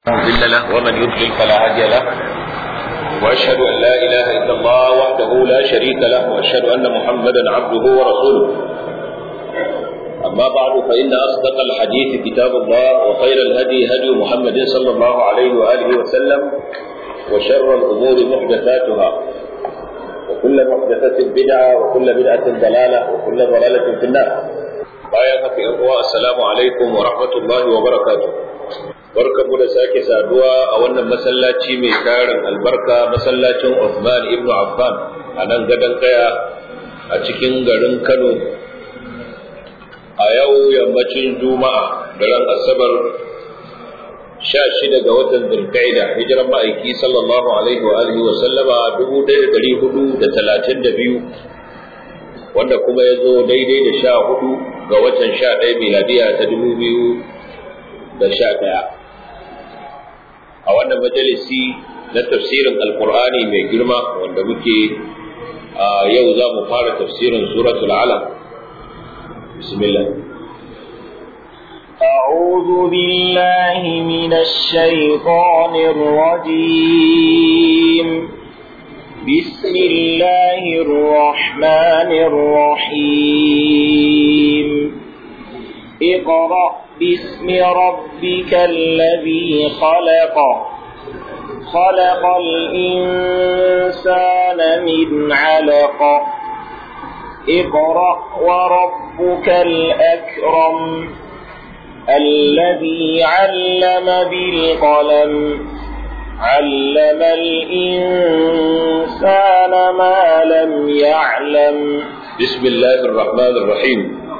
مضل له ومن يضلل فلا هادي له واشهد ان لا اله الا الله وحده لا شريك له واشهد ان محمدا عبده ورسوله اما بعد فان اصدق الحديث كتاب الله وخير الهدي هدي محمد صلى الله عليه واله وسلم وشر الامور محدثاتها وكل محدثه بدعه وكل بدعه ضلاله وكل ضلاله في النار. السلام عليكم ورحمه الله وبركاته. barkamu da sake saduwa a wannan masallaci mai tarin albarka, masallacin Uthman ibn Affan a nan gadon kaya a cikin garin Kano a yau yammacin Juma'a daren Asabar 16 ga watan Dhulqa'ida, hijiran ma'aiki sallallahu alaihi wa alihi wa sallama 1432 wanda kuma ya zo daidai da 14 ga watan 11 miladiya ta 2011. a wannan majalisi na tafsirin alkur'ani mai girma wanda muke yau za mu fara tafsirin suratul alaq. bismillah. أعوذ بالله من الشيطان الرجيم. بسم الله الرحمن الرحيم. اقرأ باسم ربك الذي خلق الإنسان من علق اقرأ وربك الأكرم الذي علم بالقلم علم الإنسان ما لم يعلم. بسم الله الرحمن الرحيم.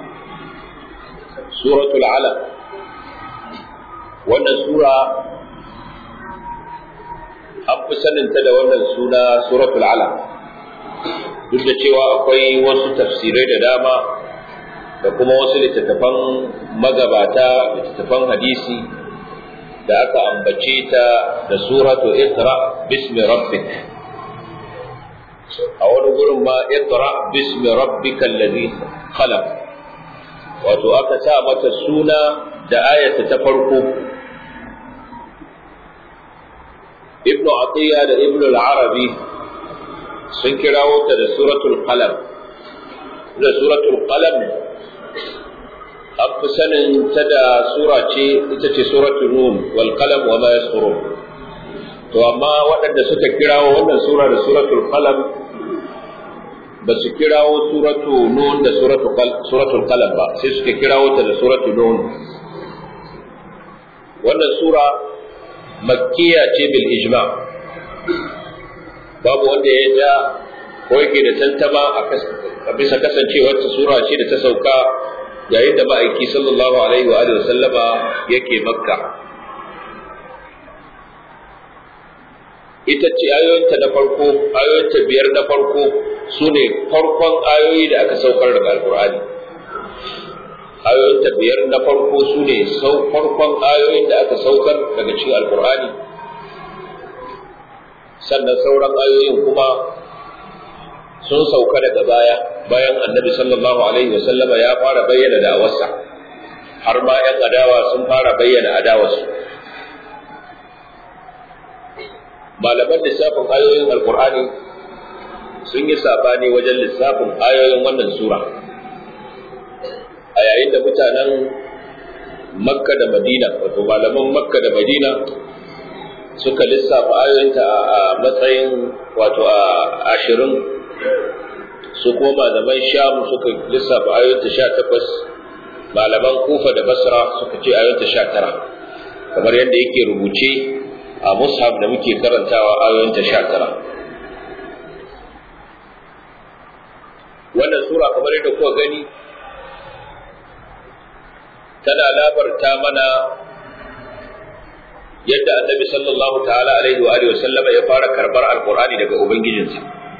suratul alaq, wannan sura an fi saninta da wannan suna suratul alaq, duk da cewa akwai wasu tafsirai da dama da kuma wasu littattafan magabata, littattafan hadisi da aka ambace ta da suratu iqra bismi rabbik. a wani gurin ma iqra bismi rabbikal ladhi khalaq, wato aka sa mata suna da ayata ta farko. Ibn Atiyya da Ibn al-Arabi sun kirawo ta da suratul qalam. Da suratul qalam an fi sanin ta da sura ce, ita ce suratul nun wal qalam wa ma yasturun. To amma waɗanda suka kirawo wannan sura da suratul qalam ba su kirawo suratu nun da suratul qalam ba, sai suka kirawo ta da suratu nun. wannan sura makkiya ce bil ijma, babu wanda ya ja ko yake da tantama a bisa kasancewar ta sura ce da ta sauka yayin da ma'aiki sallallahu alaihi wa alihi wasallama yake makka. ita ce ayoyinta na farko, ayoyinta 5 na farko su ne farkon ayoyi da aka saukar daga alkur'ani. ayoyinta 5 na farko su ne farkon ayoyin da aka saukar daga cikin alkur'ani, sannan sauran ayoyin kuma sun sauka daga bayan annabi sallallahu alaihi wasallama ya fara bayyana da'awarsa, har ma 'yan adawa sun fara bayyana adawarsu. malaman lissafin ayoyin alkur'ani sun yi sabani wajen lissafin ayoyin wannan sura, a yayin da mutanen makka da madina, wato malaman makka da madina suka lissafa ayoyinta a matsayin wato a 20, su kuma malaman sham suka lissafa ayoyinta 18, malaman kufa da basra suka ce ayoyinta 19, kamar yadda yake rubuce a mushaf da muke karantawa ayoyinta 19. wannan sura kamar yadda kuka gani tana labarta mana yadda annabi sallallahu ta'ala alaihi wa alihi wasallama ya fara karbar alqur'ani daga ubangijinsa,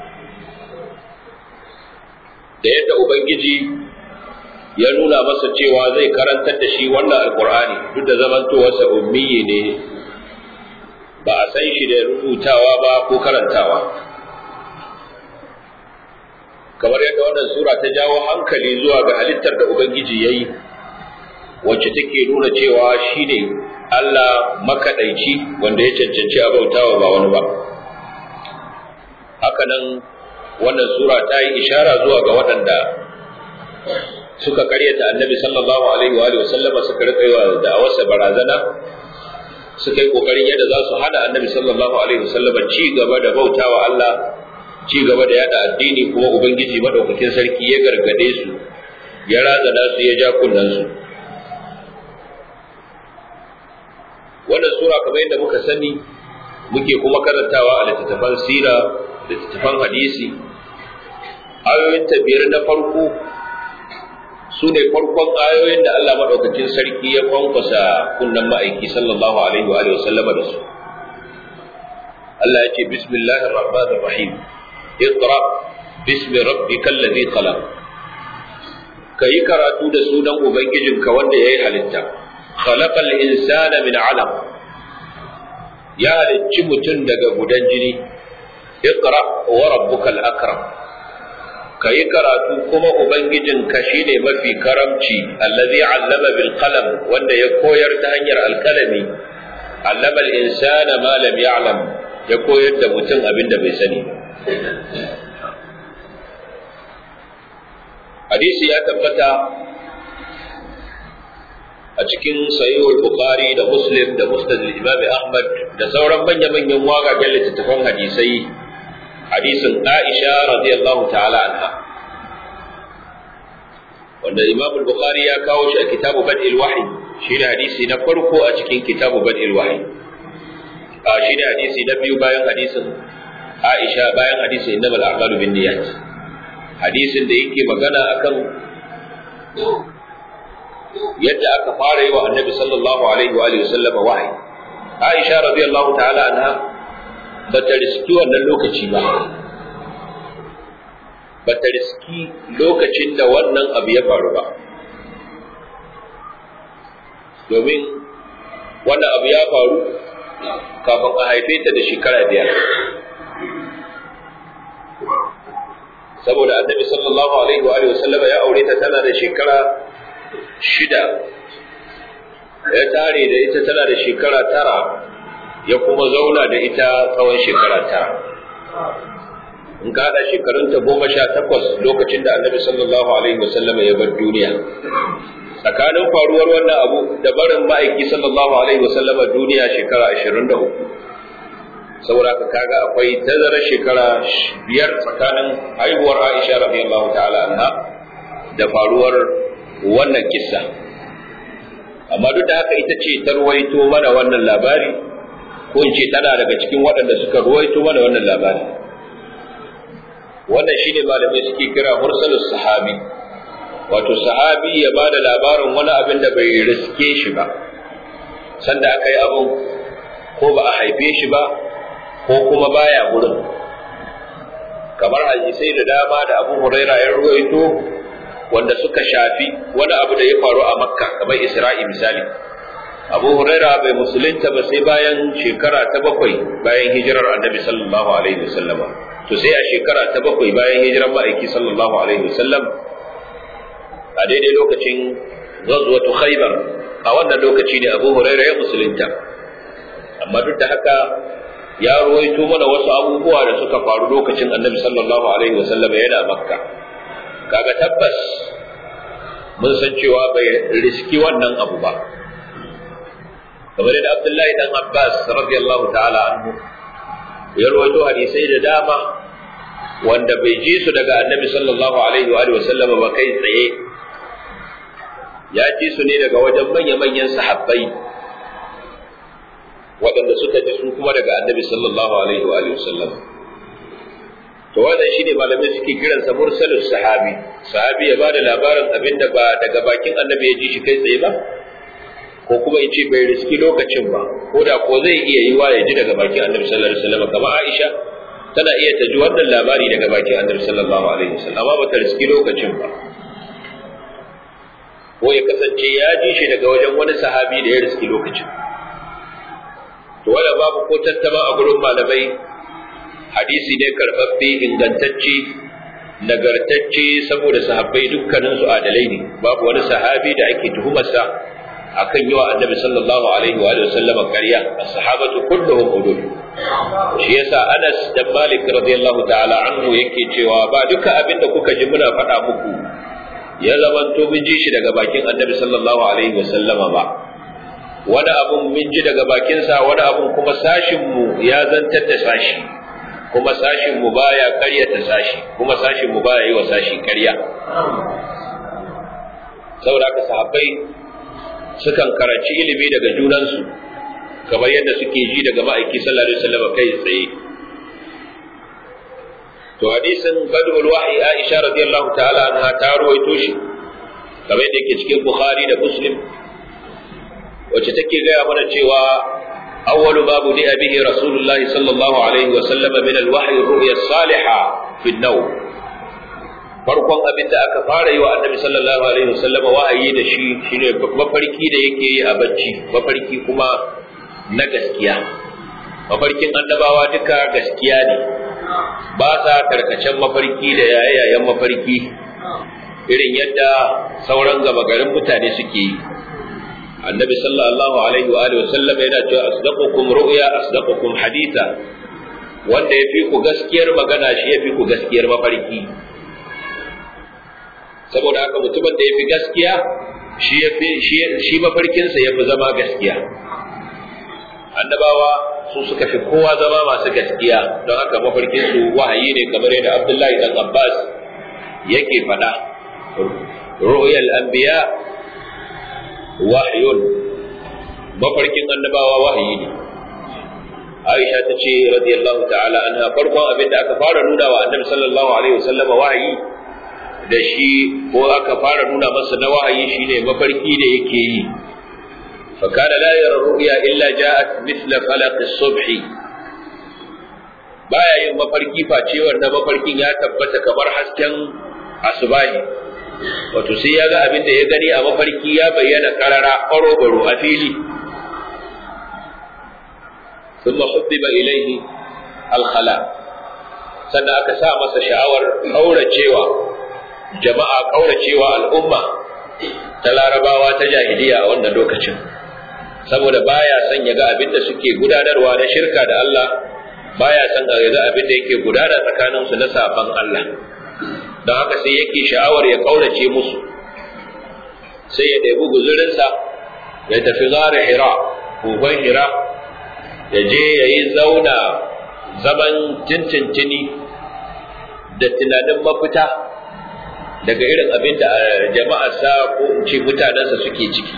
da yadda ubangiji ya nuna masa cewa zai karantar da shi wannan alqur'ani duk da zamantowarsa ummiyi ne, ba a san shi da rubutawa ba ko karantawa. kamar yadda wannan sura ta jawo hankali zuwa ga halittar da ubangiji yayi, wacce take nuna cewa shi ne Allah makaɗaici wanda ya cancanci a bautawa ba wani ba. Hakanan wannan sura ta yi ishara zuwa ga waɗanda suka karyata annabi sallallahu alaihi wa sallama, suka rika yi wa da'awarsa barazana, suka yi kokarin yadda za su hana annabi sallallahu alaihi wa sallama ci gaba da bautawa Allah, ci gaba da yada addini, kuma ubangiji madaukakin sarki ya gargade su, ya razana su, ya ja kunnan su. Wannan sura kamar yadda muka sani muke kuma karantawa a littattafan sira, littattafan hadisi, ayoyinta biyar na farko su ne farkon ayoyin da Allah maɗaukakin sarki ya kwankwasa kunnan ma'aiki sallallahu alaihi wa sallama da su. Allah ya ce bismillahir rahmanir rahim, iqra bismi rabbikal ladhi khalaq. Kayi karatu da sunan ubangijinka wanda yayi halitta. Khalaqal insana min 'alaq, ya halicci mutum daga gudan jini. Iqra wa rabbukal akram, ka yi karatu kuma ubangijinka shine mafi karamci. Allazi allama bil qalam, wanda ya koyar ta hanyar alkalami. Allama al insana ma lam ya'lam, ya koyar da mutum abin da bai sani. Hadisi ya tabbata a cikin sahihul bukhari da muslim da musnad al-imam ahmad da sauran manya-manyan wagagen littattafan hadisai, hadisin Aisha radiyallahu ta'ala anha, wanda Imam al-Bukhari ya kawo shi a kitabu Bad'il Wahyi, shine hadisi na farko a cikin kitabu Bad'il Wahyi. Shine hadisi na biyu bayan hadisin Aisha, bayan hadisin innamal a'malu binniyat. Hadisin da yake magana akan yadda aka fara yi wa Annabi sallallahu alaihi wa alihi wasallam wahayi. Aisha radiyallahu ta'ala anha ba ta riski wannan lokaci ba, ba ta riski lokacin da wannan abu ya faru ba, domin wannan abu ya faru kafin a haife ta da shekara 5, saboda annabi sallallahu alaihi wa sallam ya aure ta tana da shekara 6, ya tare da ita tana da shekara 9, ya kuma zauna da ita tsawon shekara 9. In ka haɗa shekarunta 18 lokacin da annabi sallallahu alaihi wa sallam ya bar duniya. Tsakanin faruwar wannan abu da barin ma'aiki sallallahu alaihi wa sallam duniya shekara 23. Saboda ka kaga akwai tazarar shekara 5 tsakanin haihuwar Aisha radiyallahu ta'ala anha da faruwar wannan kissa. Amma duk da haka ita ce ta ruwaito mana wannan labari, ko in ce tana daga cikin waɗanda suka ruwaito mana wannan labari. Wannan shine malamai suke kira mursalus sahabi, wato sahabi ya bada labarin wani abin da bai riske shi ba, sanda aka yi abin ko ba a haife shi ba ko kuma baya gurin. Kamar hadisai da dama da Abu Huraira ya ruwaito wanda suka shafi wani abu da ya faru a Makka, kamar Isra'i misali. Abu Huraira bai musulunta ba sai bayan shekara ta 7 bayan hijirar Annabi sallallahu alaihi wasallam. To sai a shekara ta 7 bayan hijirar ma'aiki sallallahu alaihi wasallam, a daidai lokacin ghazwatu Khaybar, a wannan lokaci ne Abu Huraira ya musulunta. Amma duk da haka ya ruwaito mana wasu abubuwa da suka faru lokacin Annabi sallallahu alaihi wasallam yana Makka. Kaga tabbas mun san cewa bai riski wannan abu ba. Kamar da Abdullahi dan Abbas radiyallahu ta'ala anhu ya rawaito hadisai da dama wanda bai ji su daga Annabi sallallahu alaihi wa sallam ba kai tsaye, ya ji su ne daga wajen manya-manyan sahabbai waɗanda suka ji su kuma daga Annabi sallallahu alaihi wa sallam. To wannan shine malamai suke kiransa mursalus sahabi. Sahabi ya bada labarin abinda ba daga bakin Annabi ya ji shi kai tsaye ba, ko kuma in ce bai riski lokacin ba, ko da ko zai iya yiwa ya ji daga bakin Annabi sallallahu alaihi wasallam. Kamar Aisha tana iya ta ji wannan labari daga bakin Annabi sallallahu alaihi wasallam, amma ba ta riski lokacin ba, ko ya kasance ya ji shi daga wajen wani sahabi da ya riski lokacin. To wala babu ko tattaba a gurin malamai, hadisi ne karɓaɓɓe, ingantacce, nagartacce, saboda sahabbai dukkaninsu adalai ne. Babu wani sahabi da ake tuhumarsa akan yi wa annabi sallallahu alaihi wa sallama ƙarya as-sahabatu kulluhum udul shi yasa Anas da Malik radiyallahu ta'ala anhu yake cewa ba duka abin da kuka ji muna faɗa muku ya zamanto mun ji shi daga bakin annabi sallallahu alaihi wa sallama ba wani abun mun ji daga bakinsa wani abun kuma sashin mu ya zantar da sashi kuma sashin mu baya ƙaryata sashi kuma sashin mu baya yi wa sashi ƙarya saboda haka sahabbai sukan karanci ilimi daga junansu kamar yadda suke ji daga ma'aiki sallallahu alaihi wasallam kai tsaye to hadisin badul wahyi Aisha radiyallahu ta'ala anha ta ruwaito shi kamar yadda yake cikin Bukhari da Muslim wacce take gaya mana cewa awwalu ma budi'a bihi Rasulullah sallallahu alaihi wasallam min al-wahyi ru'ya as-salihah fi an-nawm farkon abin da aka fara yi wa annabi sallallahu alaihi wasallam wa'ayi da shi shine mafarki da yake yi a bacci mafarki kuma na gaskiya mafarkin annabawa duka gaskiya ne ba sa karkacen mafarki da yayayen mafarki irin yadda sauran gaba garin mutane suke yi annabi sallallahu alaihi wa alihi wasallam yana cewa asdaqukum ru'ya asdaqukum haditha wanda yafi ku gaskiyar magana shi yafi ku gaskiyar mafarki saboda haka mutumin da yafi gaskiya shi mafarkinsa yafi zama gaskiya annabawa su suka fi kowa zama masu gaskiya don haka mafarkinsu wahayi ne kamar yadda Abdullahi dan Abbas yake faɗa ru'yal anbiya wahyun mafarkin annabawa wahayi ne Aisha ta ce radiyallahu ta'ala anha farkon abin da aka fara nuna wa annabi sallallahu alaihi wasallam wahayi da shi ko aka fara nuna masa na wahayi shine mafarki da yake yi fa kana la yara ru'ya illa ja'at mithla falaq as-subh baya yin mafarki face wanda mafarkin ya tabbata kamar hasken asubahi wato sai ya ga abin da ya gani a mafarki ya bayyana karara ƙwaro a fili ثم حبب إليه الخلاء sannan aka sa masa sha'awar kauracewa jama'a kauracewa al'umma ta larabawa ta jahiliya a wannan lokacin saboda baya son ya ga abin da suke gudanarwa na shirka da Allah baya son ya ga abin da yake gudana tsakaninsu na saban Allah don haka sai yake sha'awar ya kaurace musu sai ya ɗebi guzurinsa ya tafi zara hira kogon hira ya je ya yi zauna zaman tintintini da tunanin mafita daga irin abin da jama'arsa ko in ce mutanensa suke ciki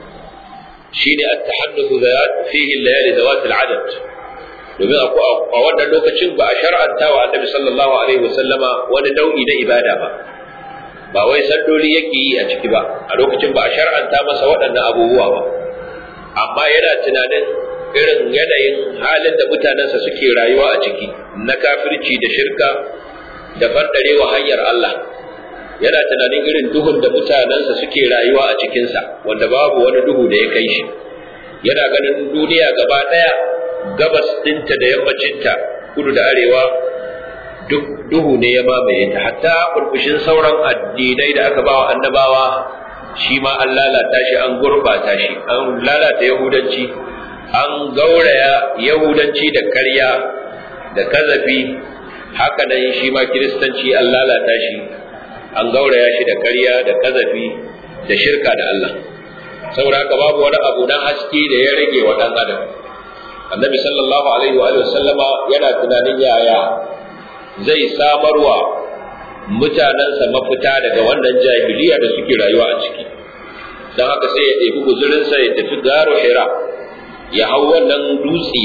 shi ne at-tahaddathu fihi layali zawat al-adad domin a wannan lokacin ba a shar'anta wa annabi sallallahu alaihi wasallama wani nau'i na ibada ba wai salloli yake yi a ciki ba a lokacin ba a shar'anta masa waɗannan abubuwa ba amma yana tunanin irin yanayin halin da mutanensa suke rayuwa a ciki na kafirci da shirka da fandarewa hanyar Allah yana tunanin irin duhun da mutanensa suke rayuwa a cikinsa wanda babu wani duhu da ya kai shi yana ganin duniya gaba ɗaya gabas ɗinta da yammacinta kudu da arewa duk duhu ne ya mamaye ta hatta burbushin sauran addinai da aka bawa annabawa shi ma an lalata shi an gurbata shi an lalata yahudanci an gauraya yahudanci da ƙarya da kazafi haka nan shi ma kiristanci an lalata shi an gauraya shi da ƙarya da kazafi da shirka da Allah saboda haka babu wani abu na haske da ya rage wa ɗan adam annabi sallallahu alaihi wa sallama yana tunanin yaya zai samarwa mutanensa mafita daga wannan jahiliya da suke rayuwa a ciki don haka sai ya ɗebi guzurinsa ya tafi garo hira ya hau wannan dutse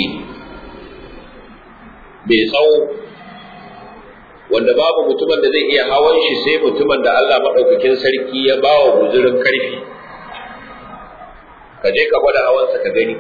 mai tsawo wanda babu mutumin da zai iya hawan shi sai mutumin da Allah maɗaukakin sarki ya ba wa guzurin karfi ka je ka gwada hawansa ka gani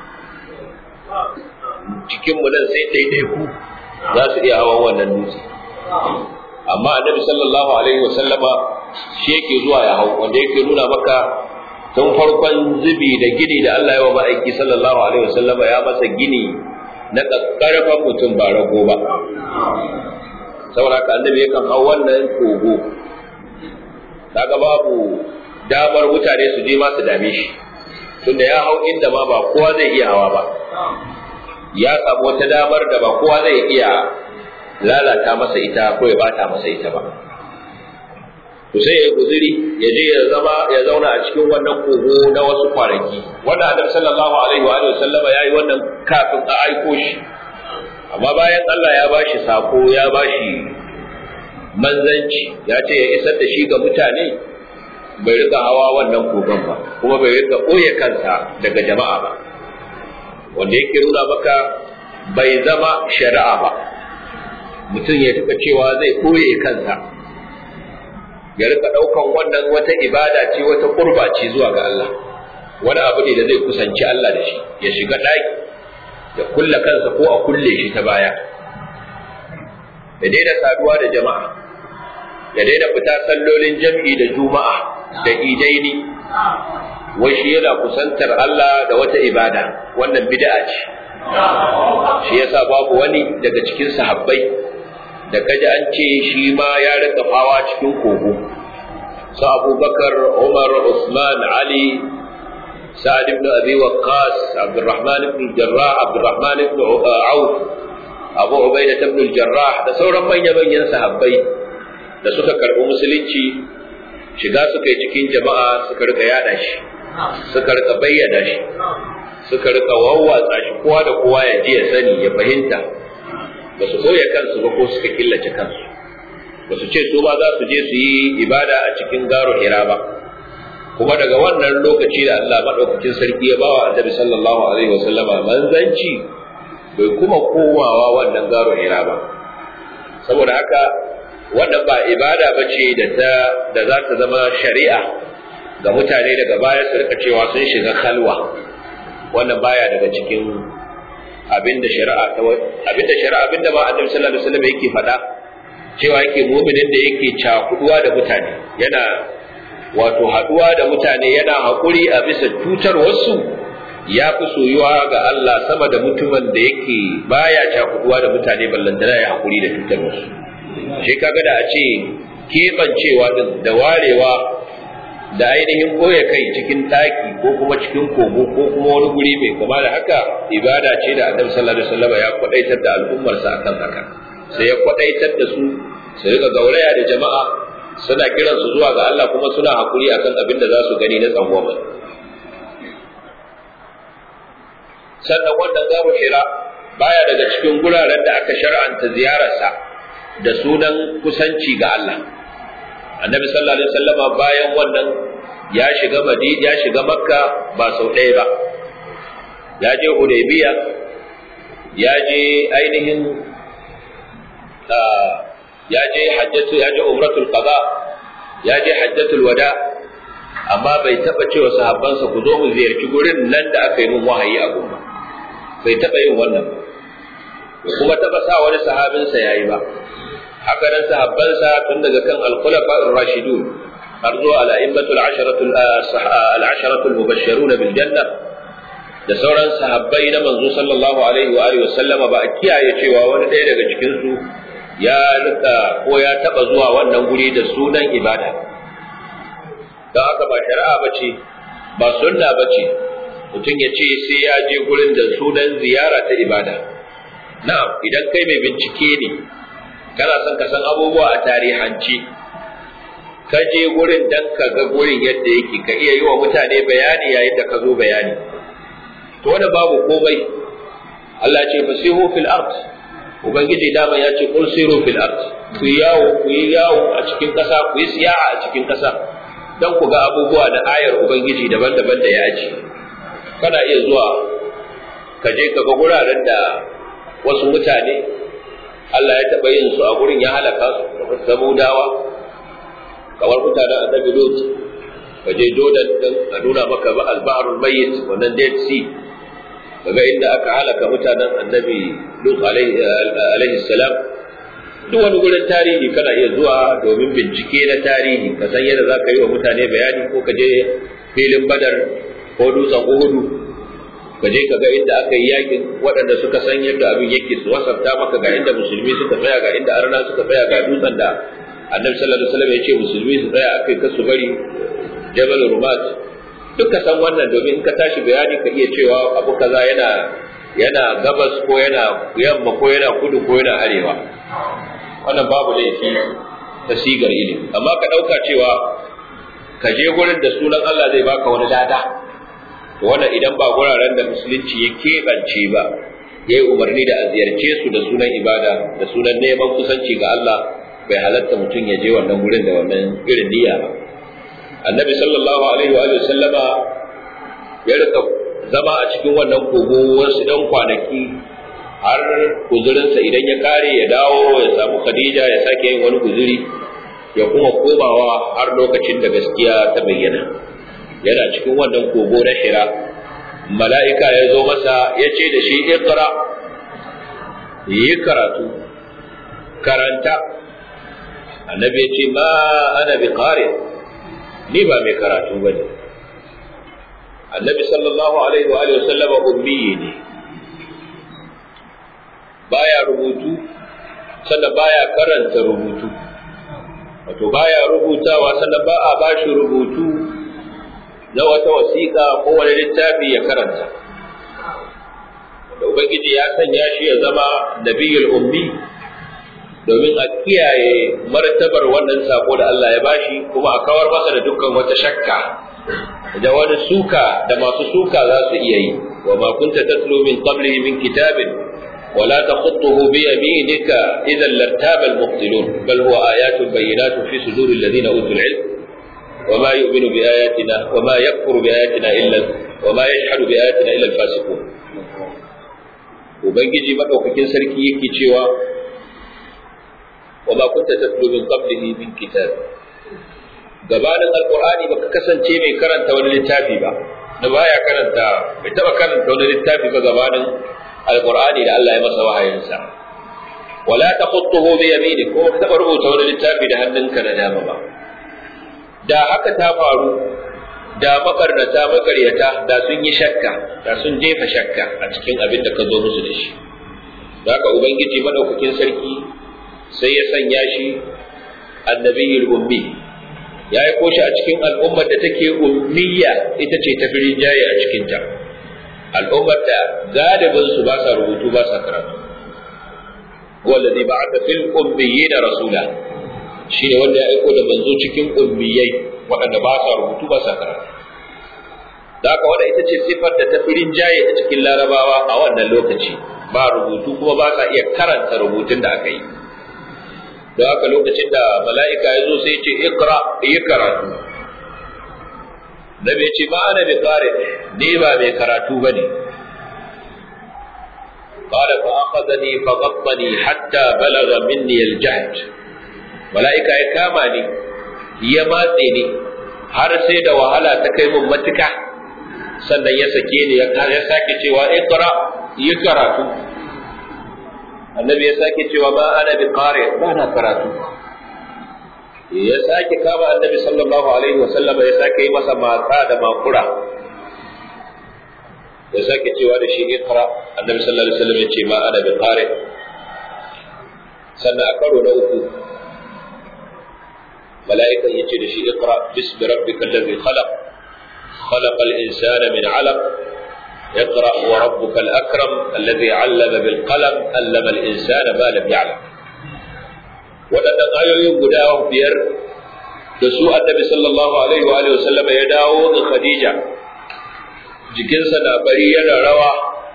cikinmu nan sai ɗaiɗaiku za su iya hawan wannan dutse amma annabi sallallahu alaihi wa sallama shi yake zuwa ya hau wanda yake nuna maka tun farkon zubi da gini da Allah ya wa ma'aiki sallallahu alaihi wa sallama ya masa gini na ƙarfan mutum ba rago ba saboda haka annabi yakan hau wannan kogo kaga babu damar mutane su je ma su dame shi tunda ya hau inda ma ba kowa zai iya hawa ba, ya samu wata damar da ba kowa zai iya lalata masa ita ko ya bata masa ita ba. To sai ya guzuri ya je ya zauna a cikin wannan kogo na wasu kwanaki. Wannan Annabi sallallahu alaihi wa sallama yayi wannan kafin a aiko shi, amma bayan Allah ya bashi sako, ya bashi manzanci, ya ce ya isar da shi ga mutane, bai rika hawa wannan kogon ba, kuma bai rika ɓoye kansa daga jama'a ba, wanda yake nuna maka bai zama shari'a ba mutum ya rika cewa zai ɓoye kansa, ya rika ɗaukan wannan wata ibada ce, wata kurba ce zuwa ga Allah, wani abu ne da zai kusanci Allah da shi, ya shiga ɗaki ya kulle kansa ko a kulle shi ta baya, ya daina saduwa da jama'a, ya daina fita sallolin jam'i da juma'a da idaini, wai shi yana kusantar Allah da wata ibada. Wannan bid'a ce. Shi yasa babu wani daga cikin sahabbai da kaji an ce shi ma ya rika fawa cikin kogo. Su Abubakar, Umar, Usman, Ali, Sa'ad ibn Abi Waqqas, Abdurrahman ibn Jarrah, Abdurrahman ibn Auf, Abu Ubaidah ibn Jarrah da sauran manya-manyan sahabbai da suka karɓi musulunci, shiga suka yi cikin jama'a, suka rika yada shi, suka rika bayyana shi, suka rika wawwatsa shi, kowa da kowa ya ji ya sani ya fahimta. Ba su koya kansu ba ko suka killace kansu, ba su ce su ba za su je su yi ibada a cikin garo Hira ba. Kuma daga wannan lokaci da Allah madaukakin sarki ya bawa Annabi sallallahu alaihi wasallama manzanci, bai kuma komawa wannan garo Hira ba. Saboda haka wannan ba ibada bace da za ta zama shari'a ga mutane daga baya su rika cewa sun shiga khalwa. Wannan baya daga cikin abinda shari'a ba Annabi sallallahu alaihi wasallam yake faɗa, cewa yake mu'minin da yake cakuduwa da mutane, yana wato haduwa da mutane, yana hakuri a bisa cutar wasu, ya fi soyuwa ga Allah sama da mutumin da yake baya cakuduwa da mutane, ballantana ya hakuri da cutar wasu. Shi kaga da a ce keɓancewa din da warewa da ainihin koya kai cikin taki ko kuma cikin kogo ko kuma wani guri mai kuma da haka, ibada ce da Annabi sallallahu alaihi wasallam ya kwadaitar da al'ummarsa akan haka. Sai ya kwadaitar da su rika gauraya da jama'a, suna kiran su zuwa ga Allah, kuma suna hakuri akan abin da za su gani na tsangwama. Sannan wannan garo Hira baya daga cikin guraren da aka shar'anta ziyararsa da sunan kusanci ga Allah. Annabi sallallahu alaihi wasallama bayan wannan ya shiga Madina, ya shiga Makka ba sau ɗaya ba, ya je Hudaybiya, ya je ainihin ya je umratul qada, ya je hajjatul wada, amma bai taba cewa sahabbansa ku zo mu ziyarci gurin nan da aka yi min wahayi a gumma, bai taba yin wannan ba, kuma taba sa wani sahabinsa yayi ba. Haka nan sahabbansa tun daga kan al-khulafa ar-rashidun har zuwa al-a'immatul al-asharatul mubashshirun bil janna da sauran sahabbai na manzo sallallahu alaihi wa alihi wa sallama, ba a kiyaye cewa wani ɗaya daga cikin su ya rika ko ya taba zuwa wannan guri da sunan ibada. Don haka ba shari'a bace, ba sunna bace mutum ya ce sai ya je gurin da sunan ziyara ta ibada. Na'am, idan kai mai bincike ne, kana son ka san abubuwa a tarihance, ka je gurin dan ka ga gurin yadda yake, ka iya yi wa mutane bayani yayin da ka zo bayani, to wanda babu komai. Allah ce fasihu fil ard, ubangiji dama ya ce qul siru fil ard, ku yi yawo a cikin kasa, ku yi siyaha a cikin kasa dan ku ga abubuwa da ayar ubangiji daban-daban da ya aji. Kana iya zuwa ka je ka ga guraren da wasu mutane Allah ya taɓa yin su a gurin, ya halaka su, kamar Samudawa, kamar mutanen Annabi Lut. Ka je Jordan din a nuna maka ba al-Bahrul Mayyit, wannan Dead Sea, kaga inda aka halaka mutanen Annabi Lut alaihi salam. Duk wani gurin tarihi kana iya zuwa domin bincike na tarihi, ka san yadda za ka yi wa mutane bayani, ko ka je filin Badar ko dutsen Uhudu, ka je ka ga inda aka yi yakin, waɗanda suka san yadda abin yake su wasafta maka ga inda musulmi suka tsaya, ga inda arna suka tsaya, ga dutsen da Annabi sallallahu alaihi wasallam ya ce musulmi su tsaya akai, kasu bari Jabal Rumat duka san wannan domin in ka tashi bayani ka iya cewa abu kaza yana gabas ko yana yamma ko yana kudu ko yana arewa, wannan babu laifi ta sigar ilimi. Amma ka ɗauka cewa ka je gurin da sunan Allah zai baka wani lada, to wannan idan ba guraren da musulunci ya keɓance ba, ya yi umarni da a ziyarce su da sunan ibada da sunan neman kusanci ga Allah, bai halatta mutum ya je wannan gurin da wannan irin niyya ba. Annabi sallallahu alaihi wa sallama ya rika zama a cikin wannan kogo wasu ɗan kwanaki har guzurinsa idan ya kare ya dawo ya samu Khadija ya sake yin wani guzuri ya kuma komawa har lokacin da gaskiya ta bayyana. Yana cikin wannan kogo na Hira, mala'ika ya zo masa ya ce da shi iqra, yi karatu, karanta. Annabi ya ce ma ana bi qari, ni ba mai karatu bane. Annabi sallallahu alaihi wa alihi wasallam ummi ne, baya rubutu sannan baya karanta rubutu, wato baya rubutawa sannan ba a bashi rubutu na wata wasiƙa ko wani littafi ya karanta. Da Ubangiji ya sanya shi ya zama nabiyul ummi domin a kiyaye martabar wannan sako da Allah ya bashi, kuma a kawar masa da dukkan wata shakka da wani suka da masu suka za su iya yi. Wa ma kunta tatlu min qablihi min kitabin ولا تخطه بيمينك إذا لارتاب المبطلون بل هو آيات بينات في صدور الذين أوتوا العلم وما يؤمن بآياتنا وما يكفر بآياتنا وما يجحد بآياتنا إلا الفاسقون. وبنجي مدوكين سركي يكي cewa وما كنت تتلو من قبله من كتاب. gabanin alqur'ani baka kasance mai karanta wani littafi ba, da baya karanta bai taba karanta wani littafi ba gabanin alqur'ani da Allah ya masa wahayinsa. wala taqutuhu bi yaminik, ko ka taba rubuta wani littafi da hannunka na dama ba. Da haka ta faru, da makaryata da sun yi shakka, da sun jefa shakka a cikin abin da ka zo musu da shi. Haka ubangiji madaukakin sarki sai ya sanya shi annabiyul ummi, ya aiko shi a cikin al'ummar da take ummiya, ita ce ta firin jaye a cikinta, al'ummar da galibin su ba sa rubutu ba sa karatu. wallazi ba'atha fil ummiyina rasula, shi ne wanda ya aiko da manzo cikin ummiyai waɗanda ba sa rubutu ba sa karatu. Da haka wanda ita ce sifar da ta firin jaye a cikin larabawa a wannan lokaci, ba rubutu kuma ba sa iya karanta rubutun da aka yi. Da haka lokacin da mala'ika ya zo sai ya ce iqra, yi karatu. Nabi ya ce ba ana bi qari, ni ba mai karatu bane. قال فأخذني فغطني حتى بلغ مني الجهد. mala'ika ya kama ni ya matse ni har sai da wahala ta kai mun matuka, sannan ya sake ni ya sake cewa iqra, yi karatu. Annabi ya sake cewa ma ana bi qari, ba na karatu. Ya sake kama annabi sallallahu alaihi wa sallam, ya sake yi masa matsa da makura, ya sake cewa da shi iqra. Annabi sallallahu alaihi wa sallam ya ce ma ana bi qari. Sannan a karo na uku ملائكة يجي لشي اقرأ باسم ربك الذي خلق الإنسان من علق اقرأ وربك الأكرم الذي علم بالقلم علم الإنسان ما لم يعلم. ولأن آيوين قداه بير دسوء النبي صلى الله عليه وآله وسلم يداو خديجة جكنسنا بريا روى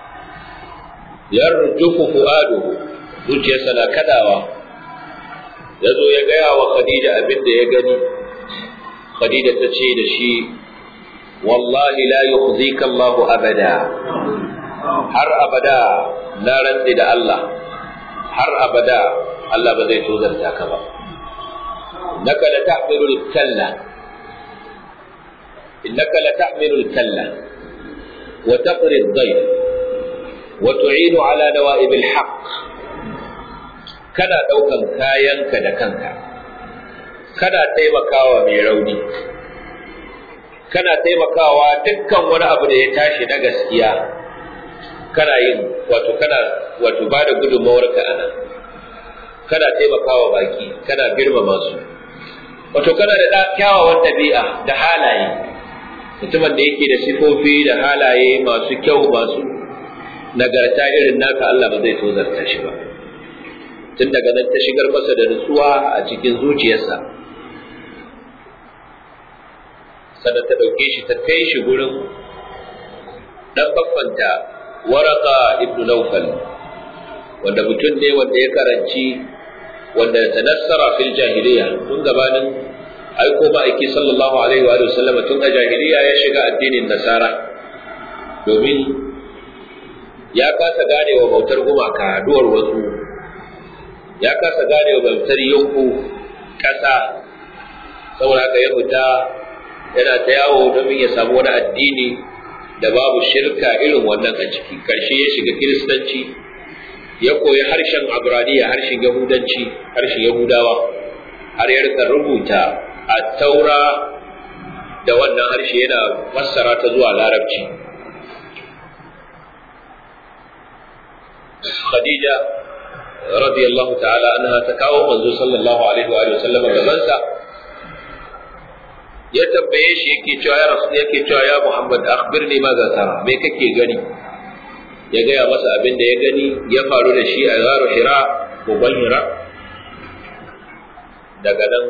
يرجف فؤاده zuciyarsa kadawa. Ya zo ya gaya wa Khadija abin da ya gani. Khadija ta ce da shi, wallahi la yukhzika Allah abada, har abada na rantsi da Allah, har abada Allah ba zai tozarta ka ba. Innaka la ta'milu al-kalla, innaka la ta'milu al-kalla wa taqri ad-dayf wa tu'inu ala nawa'ib al-haqq. Kana ɗaukan kayanka da kanka, kana taimakawa mai rauni, kana taimakawa dukkan wani abu da ya tashi na gaskiya, kana yin wato ba da gudunmawarka a nan, kana taimakawa baki, kana girmama su, wato kana da kyawawan ɗabi'a da halaye, mutumin da yake da sifofi da halaye masu kyau masu nagarta irin naka Allah ba zai tozarta shi ba tun daga nan ta shigar masa da nutsuwa a cikin zuciyarsa sannan ta ɗauke shi ta kai shi gurin ɗan baffanta Waraka ibn Nawfal wanda mutum ne wanda ya karanci wanda tanassara fil jahiliya tun gabanin aiko ma'aiki sallallahu alaihi wa sallam tun a jahiliya ya shiga addinin nasara domin ya kasa gane wa bautar gumaka haduwar wasu ya kasa gane wa bautar yanku kasa saboda haka ya fita yana ta yawo domin ya samu wani addini da babu shirka irin wannan a ciki karshe ya shiga kiristanci ya koyi harshen abraniya harshen yahudanci harshen yahudawa har ya rika rubuta a taura da wannan harshe yana fassara ta zuwa larabci khadija radiyallahu ta'ala anha ta kawo manzo sallallahu alaihi wa sallam gabansa ya tambaye shi yake cewa ya Muhammad akhbirni ma za tara me kake gani ya gaya masa abin da ya gani ya faru da shi a gharu Hira goban Hira daga nan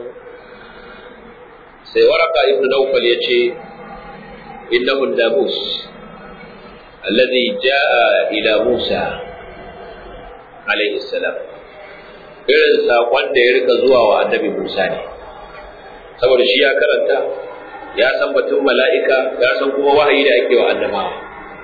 sai Waraka ibn Nawfal ya ce innahu an-namus alladhi jaa ila Musa alayhi salam irin sakon da ya rika zuwa wa annabi Musa ne saboda shi ya karanta ya san batun mala'ika ya san kuma wahayi da ake wa annabawa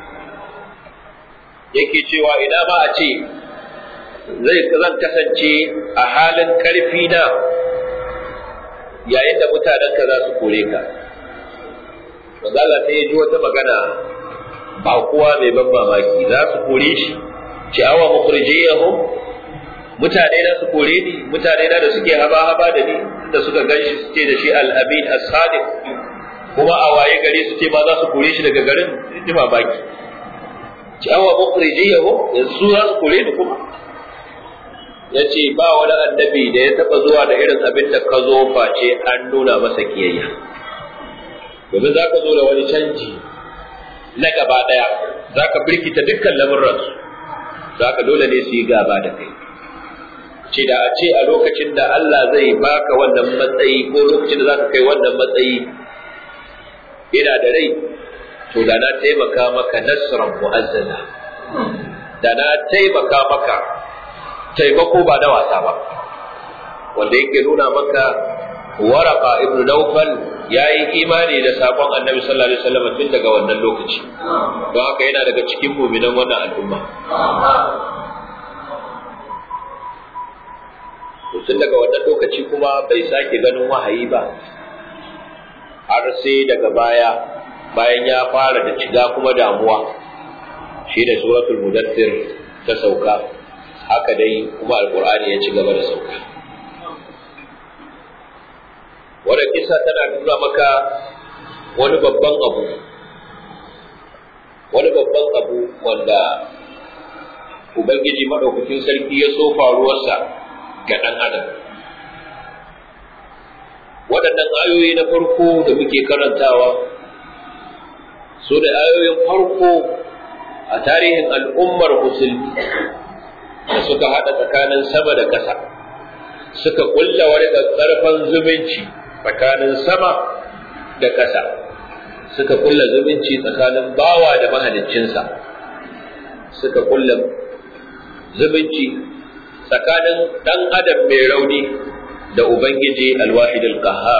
yake cewa ina ma a ce zan kasance a halin karfi na yayin da mutanenka za su kore ka manzo Allah sai ya ji wata magana ba kowa mai ban mamaki za su kore shi ciyawa mukhrijiyahum mutane na su kore ni mutane na da suke haba da ni da suka ganshi su ce da shi al-amin as-sadiq kuma a waye gare su ce ba za su kore shi daga garin ji mamaki ciyawa mukhrijiyahum yanzu za su kore ni kuma yace ba wani annabi da ya taba zuwa da irin abin da ka zo face an nuna masa kiyayya domin za ka zo da wani canji na gaba daya za ka birkita dukkan lamurransu za ka dole ne su yi gaba da kai ce da a ce a lokacin da Allah zai baka wannan matsayi ko lokacin da za ka kai wannan matsayi ina da rai to da na taimaka maka nasran mu'azzana da na taimaka maka taimako ba da wasa ba wanda yake nuna maka Waraka ibn Nawfal yayi imani da sakon Annabi sallallahu alaihi wasallam tun daga wannan lokaci don haka yana daga cikin mu'minan wannan al'umma to tun daga wannan lokaci kuma bai sake ganin wahayi ba har sai daga bayan ya fara da shiga kuma damuwa shi da suratul mudaththir ta sauka haka dai kuma alqur'ani ya ci gaba da sauka wannan kisa tana nuna maka wani babban abu wanda ubangiji madaukakin sarki ya so faruwarsa ga dan adam waɗannan ayoyi na farko da muke karantawa su da ayoyin farko a tarihin al'ummar musulmi da suka haɗa tsakanin sama da ƙasa suka ƙulla wani ƙarfan zumunci tsakanin sama da ƙasa suka ƙulla zumunci tsakanin bawa da mahaliccinsa suka ƙulla zumunci tsakanin ɗan adam mai rauni da ubangiji alwahid alqahhar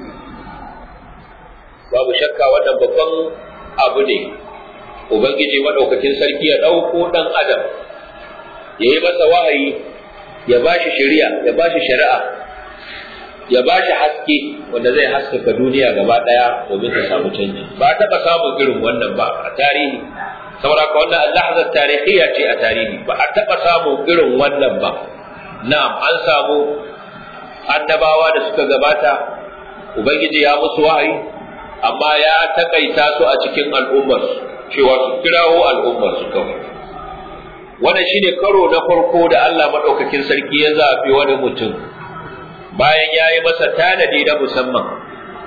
babu shakka wannan babban abu ne ubangiji madaukakin sarki ya ɗauko ɗan adam ya yi masa wahayi ya bashi shari'a ya bashi shari'a ya bashi haske wanda zai haskaka duniya gaba daya domin ta samu canji ba taɓa samun irin wannan ba a tarihi saboda ka wannan lahzar tarihiyya ce a tarihi ba a taɓa samun irin wannan ba na'am an samu annabawa da suka gabata ubangiji ya musu wahayi amma ya takaita su a cikin al'ummar cewa su kirawo al'ummar su kawai wannan shine karo na farko da Allah madaukakin sarki ya zafi wani mutum bayan ya yi masa tanadi na musamman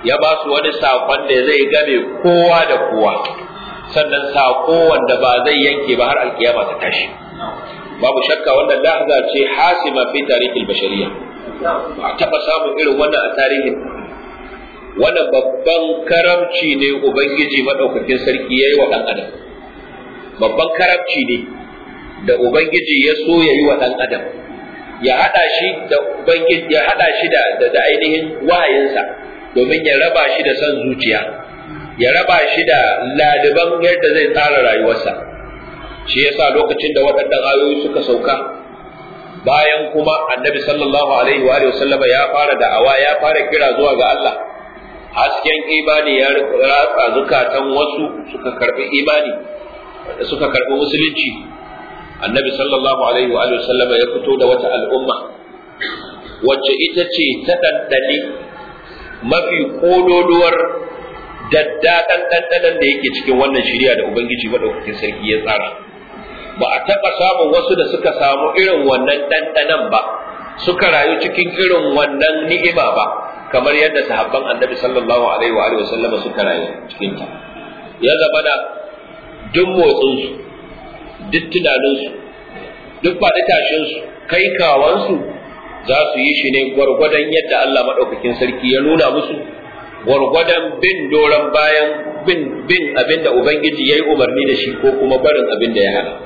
ya ba su wani saƙon da zai game kowa da kowa, sannan saƙo wanda ba zai yanke ba har alkiyama ta tashi. Babu shakka wannan lahza ce hasima fi tarihil bashariya, ba taɓa samun irin wannan a tarihin. Wannan babban karamci ne Ubangiji maɗaukakin sarki ya yi wa ɗan adam, babban karamci ne da Ubangiji ya so ya yi wa ɗan adam, ya haɗa shi da Ubangiji, ya haɗa shi da ainihin wahayinsa domin ya raba shi da son zuciya, ya raba shi da laliban yadda zai tsara rayuwarsa. Shi yasa lokacin da waɗannan ayoyi suka sauka, bayan kuma annabi sallallahu alaihi wa sallama ya fara da'awa, ya fara kira zuwa ga Allah, hasken imani ya ratsa zukatan wasu suka karbi imani, suka karbi musulunci. Annabi sallallahu alaihi wa sallama ya fito da wata al'umma wacce ita ce ta ɗanɗani mafi kololuwar daddaɗan ɗanɗanan da yake cikin wannan shirya da Ubangiji maɗaukakin sarki ya tsara. Ba a taɓa samun wasu da suka samu irin wannan ɗanɗanan ba, suka rayu cikin irin wannan ni'ima ba, kamar yadda sahabban annabi sallallahu alaihi wa sallama suka rayu cikin ta. Ya zama da duk motsinsu, duk tunaninsu, duk faɗi tashinsu, kai kawansu za su yi shi ne gwargwadon yadda Allah maɗaukakin sarki ya nuna musu, gwargwadon bin doron bayan bin abin da Ubangiji ya yi umarni da shi ko kuma barin abin da ya hana.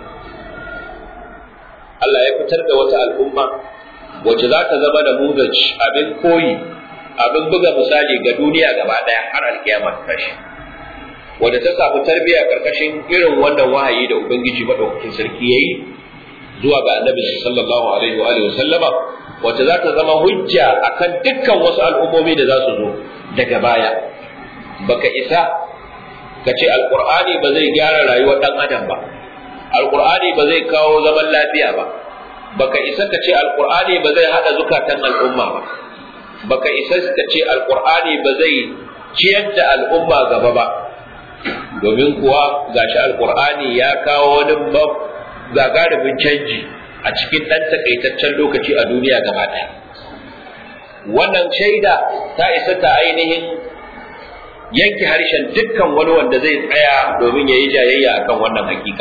Allah ya fitar da wata al'umma wacce za ta zama da muzaci, abin koyi, abin buga misali ga duniya gaba ɗaya har alkiyama ta tashi, wadda ta samu tarbiyya karkashin irin wannan wahayi da Ubangiji maɗaukakin sarki ya yi zuwa ga annabi sallallahu alaihi wa sallama, wacce za ta zama hujja akan dukkan wasu al'ummomi da za su zo daga baya. Baka isa ka ce alqur'ani ba zai gyara rayuwar dan adam ba, alqur'ani ba zai kawo zaman lafiya ba, baka isa ka ce alqur'ani ba zai hada zukatan al'umma ba, baka isa ka ce alqur'ani ba zai ciyar da al'umma gaba ba, domin kuwa gashi alqur'ani ya kawo wani gagarumin canji a cikin ɗan takaitaccen lokaci a duniya gaba ɗaya. Wannan shaida ta isa ta ainihin yanke harshen dukkan wani wanda zai tsaya domin ya yi jayayya akan wannan hakika.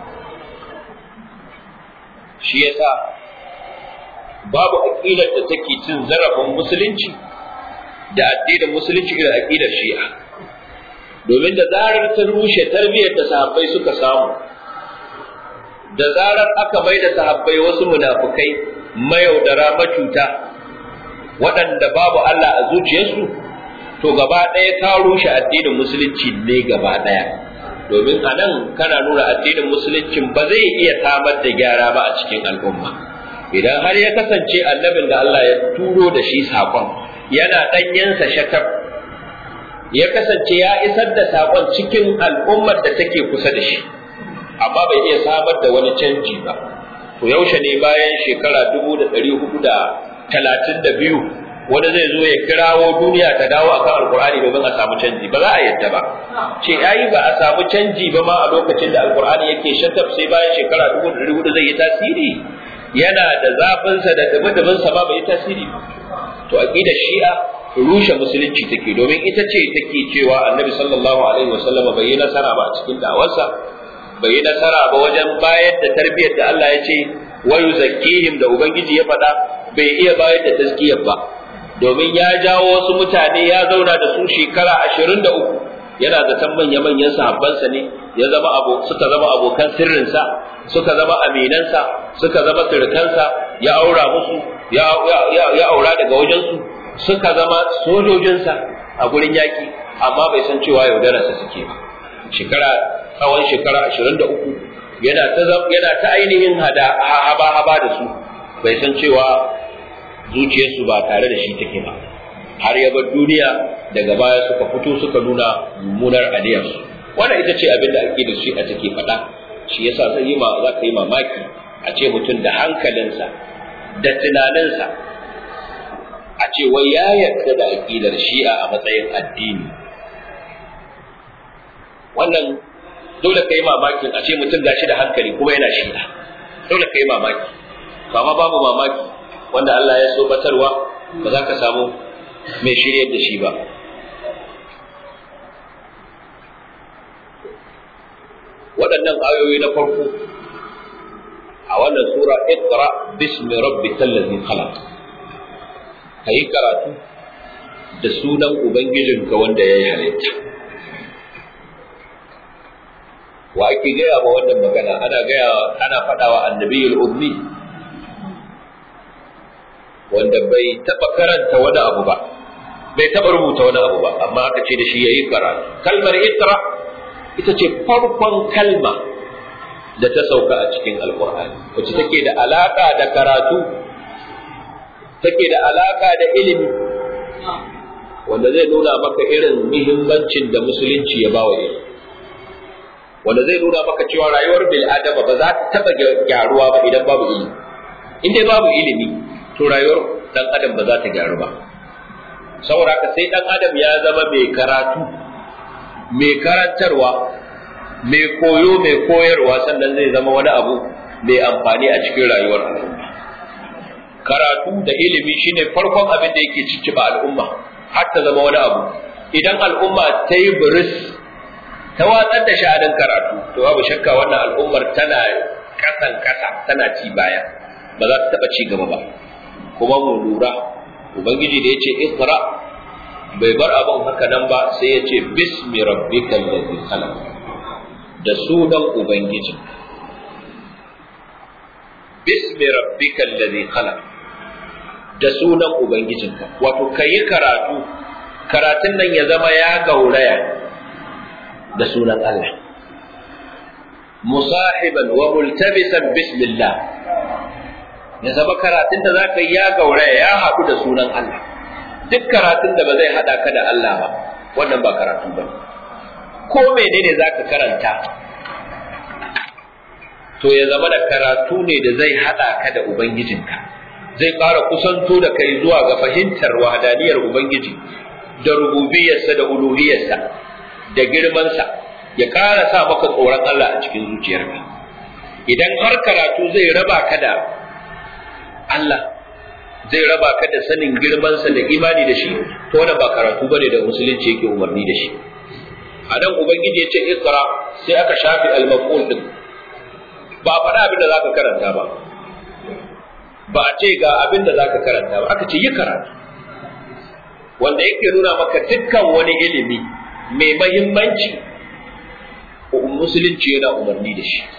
Shi yasa babu aƙidar da take cin zarafin musulunci da addinin musulunci irin aƙidar Shi'a, domin da zarar ta rushe tarbiyyar da sahabbai suka samu, da zarar aka mai da sahabbai wasu munafukai mayaudara macuta waɗanda babu Allah a zuciyarsu, to gaba ɗaya ta rushe addinin musulunci ne gaba ɗaya. Domin a nan kana nuna addinin musuluncin ba zai iya samar da gyara ba a cikin al'umma. Idan har ya kasance annabin da Allah ya turo da shi saƙon yana ɗanyensa shatab, ya kasance ya isar da saƙon cikin al'ummar da take kusa da shi, amma bai iya samar da wani canji ba, to yaushe ne bayan shekara 432 wanda zai zo ya kirawo duniya ta dawo akan alkur'ani domin a samu canji? Ba za a yadda ba. Ce yayi ba a samu canji ba ma a lokacin da alkur'ani yake shatab, sai bayan shekara 400 zai yi tasiri? Yana da zafinsa da dumin-duminsa ma bai yi tasiri ba. To aqidar Shi'a rushe musulunci take, domin ita ce take cewa annabi sallallahu alaihi wasallam bai yi nasara ba a cikin da'awarsa, bai yi nasara ba wajen bayar da tarbiyyar da Allah ya ce wa yuzakkihim da ubangiji ya faɗa, bai iya bayar da tazkiyar ba, domin ya jawo wasu mutane ya zauna da su shekara 23 yana zaton manya-manyan sahabbansa ne, ya zama suka zama abokan sirrinsa, suka zama aminansa, suka zama sirkansa, ya aura musu, ya aura daga wajensu, suka zama sojojinsa a gurin yaƙi, amma bai san cewa yaudararsa suke ba. Tsawon shekara 23 yana ta ainihin haba da su, bai san cewa zuciyarsu ba tare da shi take ba, har ya bar duniya. Daga baya suka fito suka nuna mummunar aniyarsu. Wannan ita ce abin da aqidar shi a take faɗa. Shi yasa za ka yi mamaki a ce mutum da hankalinsa da tunaninsa a ce wai ya yarda da aqidar Shi'a a matsayin addini. Wannan dole ka yi mamakin a ce mutum gashi da hankali kuma yana Shi'a, dole ka yi mamaki. Kama babu mamaki wanda Allah ya so batarwa ba za ka samu mai shiryar da shi ba. waɗannan ayoyi na farko a wannan sura iqra bismi rabbikal ladhi khalaq kai karatu da sunan ubangijinka wanda yayi halitta. Wa ake gaya ma wannan magana? Ana faɗawa annabiyul ummi wanda bai taɓa karanta wani abu ba, bai taɓa rubuta wani abu ba, amma aka ce da shi yayi karatu. Kalmar iqra ita ce farkon kalma da ta sauka a cikin alqur'ani, wacce take da alaka da karatu, take da alaka da ilimi, wanda zai nuna maka irin muhimmancin da musulunci ya bawa ilimi, wanda zai nuna maka cewa rayuwar bil adama ba za ta taba gyaruwa ba idan babu ilimi. In dai babu ilimi to rayuwar dan adam ba za ta gyaru ba. Saboda haka sai dan adam ya zama mai karatu, mai karantarwa, mai koyo, mai koyarwa, sannan zai zama wani abu mai amfani a cikin rayuwar al'umma. Karatu da ilimi shine farkon abin da yake cicciba al'umma har ta zama wani abu. Idan al'umma ta yi biris ta watsar da sha'anin karatu, to babu shakka wannan al'ummar tana kasan kasa, tana ci baya, ba za ta taba ci gaba ba. Kuma mu lura, ubangiji da yace iqra bai bar abin haka nan ba, sai yace bismi rabbikal ladhi khalaq, da sunan ubangiji. Bismi rabbikal ladhi khalaq, da sunan ubangijinka. Wato kayi karatu, karatun nan ya zama ya gauraya da sunan Allah, musahiban wa multabisan bismillah, ya zama karatun da zaka yi ya gauraya, ya haɗu da sunan Allah. Duk karatun da ba zai haɗa ka da Allah ba, wannan ba karatu ba. Ko menene zaka karanta, to ya zama da karatu ne da zai haɗa ka da ubangijinka, zai fara kusanto da kai zuwa ga fahimtar wahdaniyar ubangiji da rububiyarsa da uluhiyarsa da girmansa, ya ƙara sa maka tsoron Allah a cikin zuciyarka. Idan har karatu zai raba ka da Allah, zai raba ka da sanin girmansa da imani da shi, to wannan ba karatu bane da musulunci yake umarni da shi. A nan ubangiji ya ce iqra, sai aka shafi al-maf'ul din, ba a faɗa abin da zaka karanta ba, ba a ce ga abin da zaka karanta ba, aka ce yi karatu, wanda yake nuna maka dukkan wani ilimi mai mahimmanci musulunci yana umarni da shi.